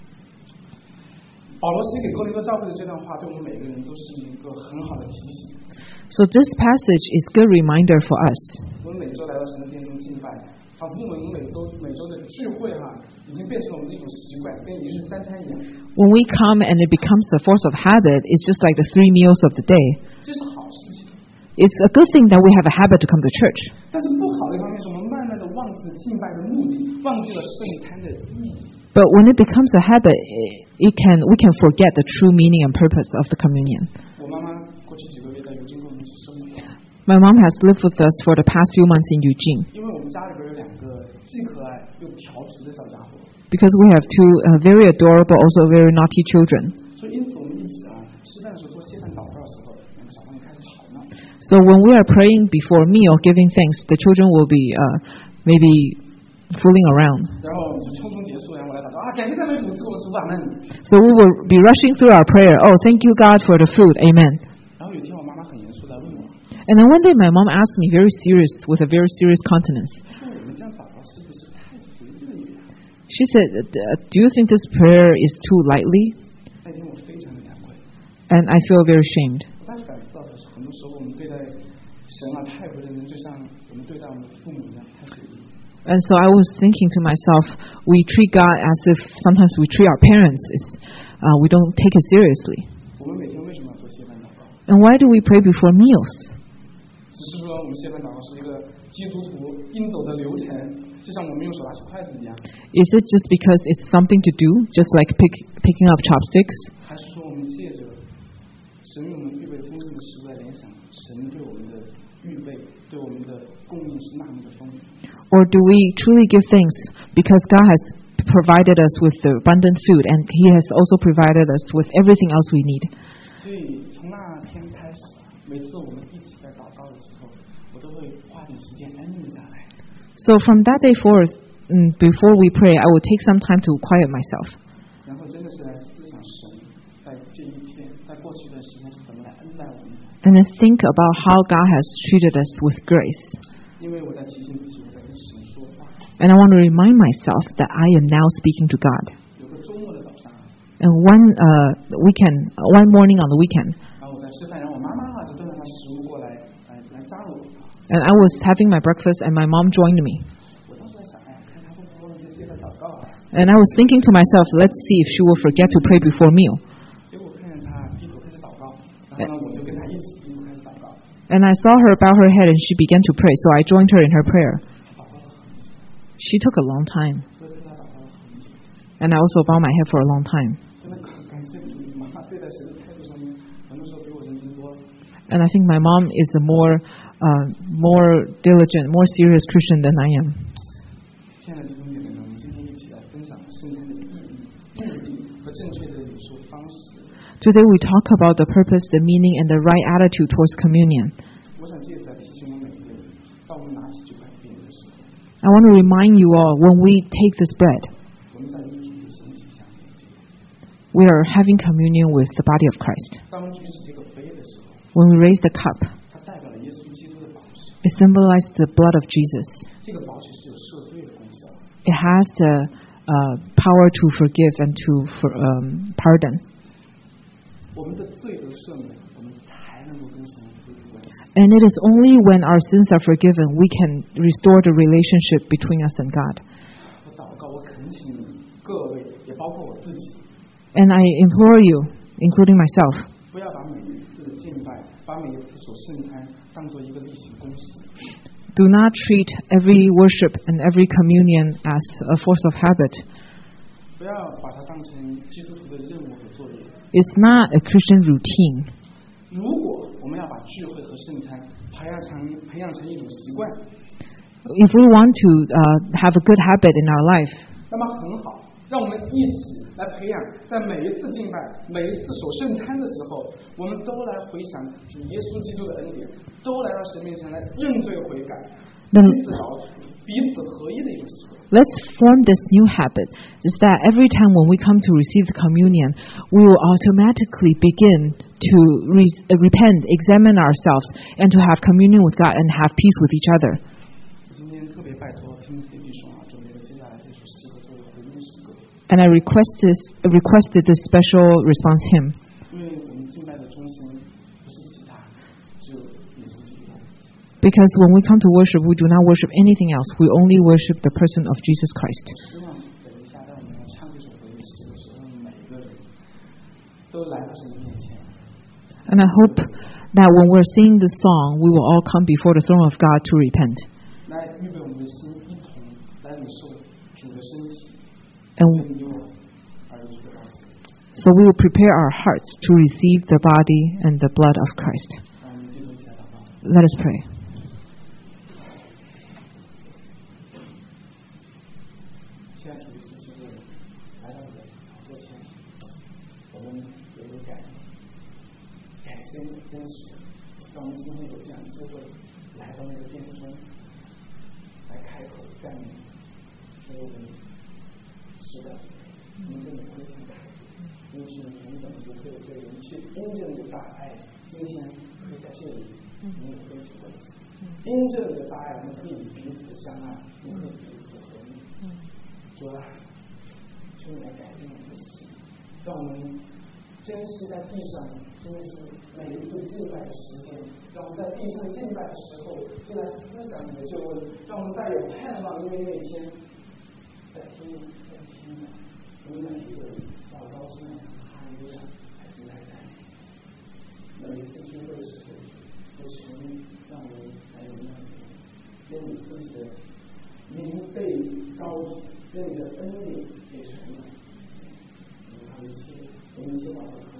保罗写给哥林多教会的这段话，对我们每个人都是一个很好的提醒。 So this passage is a good reminder for us. 我们每周来到神的殿中敬拜，仿佛我们每周的聚会已经变成了我们的一种习惯，跟一日三餐一样。 When we come and it becomes a force of habit, it's just like the 3 meals of the day. 这是好事情。 It's a good thing that we have a habit to come to church. 但是不好的一方面是我们慢慢的忘记了敬拜的目的，忘记了圣餐的意义。 But when it becomes a habit, we can forget the true meaning and purpose of the communion. 我妈妈过去几个月在尤金跟我们一起生活。 My mom has lived with us for the past few months in Eugene. 因为我们家里边有2个既可爱又调皮的小家伙。 Because we have 2 very adorable, also very naughty children. 所以因此我们一起吃饭的时候做谢饭祷告的时候，2个小朋友开始吵闹。 So when we are praying before meal, giving thanks, the children will be maybe fooling around. 然后就匆匆结束，然后我来祷告感谢赞美主赐我食物，阿门。 So we will be rushing through our prayer. Oh, thank you God for the food. Amen. 然后有一天我妈妈很严肃地问我， And then one day my mom asked me very serious, with a very serious countenance. 说我们这样祷告是不是太随意了一点？ She said, do you think this prayer is too lightly? 那天我非常的惭愧。 And I feel very ashamed. 我当时感受到的是，很多时候我们对待神太不认真，就像我们对待我们的父母一样，太随意。 And so I was thinking to myself, we treat God as if sometimes we treat our parents. We don't take it seriously. 我们每天为什么要做谢饭祷告？ And why do we pray before meals? 只是说我们谢饭祷告是一个基督徒应走的流程，就像我们用手拿起筷子一样。 Is it just because it's something to do, just like picking up chopsticks? 还是说我们借着神为我们预备丰盛的食物来联想神对我们的预备，对我们的供应是那么的丰富？ Or do we truly give thanks because God has provided us with the abundant food and He has also provided us with everything else we need? 所以从那天开始，每次我们一起在祷告的时候，我都会花点时间安静下来。 So from that day forth, before we pray, I will take some time to quiet myself. 然后真的是来思想神在这一天，在过去的时间是怎么来恩待我们的。 And then think about how God has treated us with grace. 因为我在提醒自己，我在跟神说话。 And I want to remind myself that I am now speaking to God. 有个周末的早上， And one morning on the weekend, 然后我在吃饭，然后我妈妈就端着她食物过来扎我。 and I was having my breakfast and my mom joined me. 我当时在想，看她会不会忘记谢饭祷告啊？ And I was thinking to myself, let's see if she will forget to pray before meal. 结果看见她低头开始祷告，然后呢，我就跟她一起低头开始祷告。 And I saw her bow her head and she began to pray, so I joined her in her prayer. 祷告了很久， She took a long time, 我也跟她祷告了很久。 and I also bowed my head for a long time. 真的感谢主，妈妈对待神的态度上面，很多时候比我认真多了。 And I think my mom is a more diligent, more serious Christian than I am. 亲爱的弟兄姐妹们，我们今天一起来分享圣餐的意义、目的和正确的领受方式。 Today we talk about the purpose, the meaning, and the right attitude towards communion. 我想借此来提醒我们每一个人，当我们拿起这块饼的时候， I want to remind you all, when we take this bread, 我们在与主的身体相连接。 we are having communion with the body of Christ. 当我们举起这个杯的时候， When we raise the cup, 它代表了耶稣基督的宝血。 it symbolizes the blood of Jesus. 这个宝血是有赦罪的功效。 It has the power to forgive and to pardon. 我们的罪得赦免，我们才能够跟神恢复关系。 And it is only when our sins are forgiven we can restore the relationship between us and God. 我祷告，我恳请你各位，也包括我自己， And I implore you, including myself, 不要把每一次的敬拜，把每一次所圣餐当做一个例行公事。 do not treat every worship and every communion as a force of habit. 不要把它当成基督徒的任务和作业。 It's not a Christian routine. 如果我们要把聚会和圣餐培养成一种习惯， If we want to have a good habit in our life, 那么很好，让我们一起来培养，在每一次敬拜、每一次守圣餐的时候，我们都来回想主耶稣基督的恩典，都来到神面前来认罪悔改， Then 彼此劳彼此合一的一种思维。 let's form this new habit, is that every time when we come to receive the communion, we will automatically begin to repent, examine ourselves, and to have communion with God and have peace with each other. 今天特别拜托听弟兄准备了接下来这首诗歌作为回应诗歌， And I requested this special response hymn, 因为我们敬拜的中心不是其他，只有耶稣基督。 because when we come to worship, we do not worship anything else. We only worship the person of Jesus Christ. 希望等一下当我们要唱这首回应诗的时候，每一个人都来到神的面前。 And I hope that when we're singing this song, we will all come before the throne of God to repent. 来预备我们的心，一同来领受主的身体， And 因我而有主的宝血。 so we will prepare our hearts to receive the body and the blood of Christ. 让我们低头起来祷告。 Let us pray. 现在主耶稣基督来到你的宝座前，我们有一个感谢你的真实，让我们今天有这样机会来到那个殿中，来开口赞美，说我们是的，我们真的非常感谢，因为是你同等不配的罪人，却因着你的大爱，今天可以在这里没有分属关系，因着你的大爱，我们可以彼此相爱，我们可以彼此合一。主啊，求你来改变我们的心，让我们珍惜在地上，真的是每一次敬拜的时间，让我们在地上敬拜的时候，就来思想你的救恩，让我们带有盼望，因为那一天在听的，我们每一个人祷告是那场哈利路亚，来敬拜在你。每一次聚会的时候，就求你让我们来有那样的，让你自己的名被高举。愿你的恩典也成了，我们一起祷告。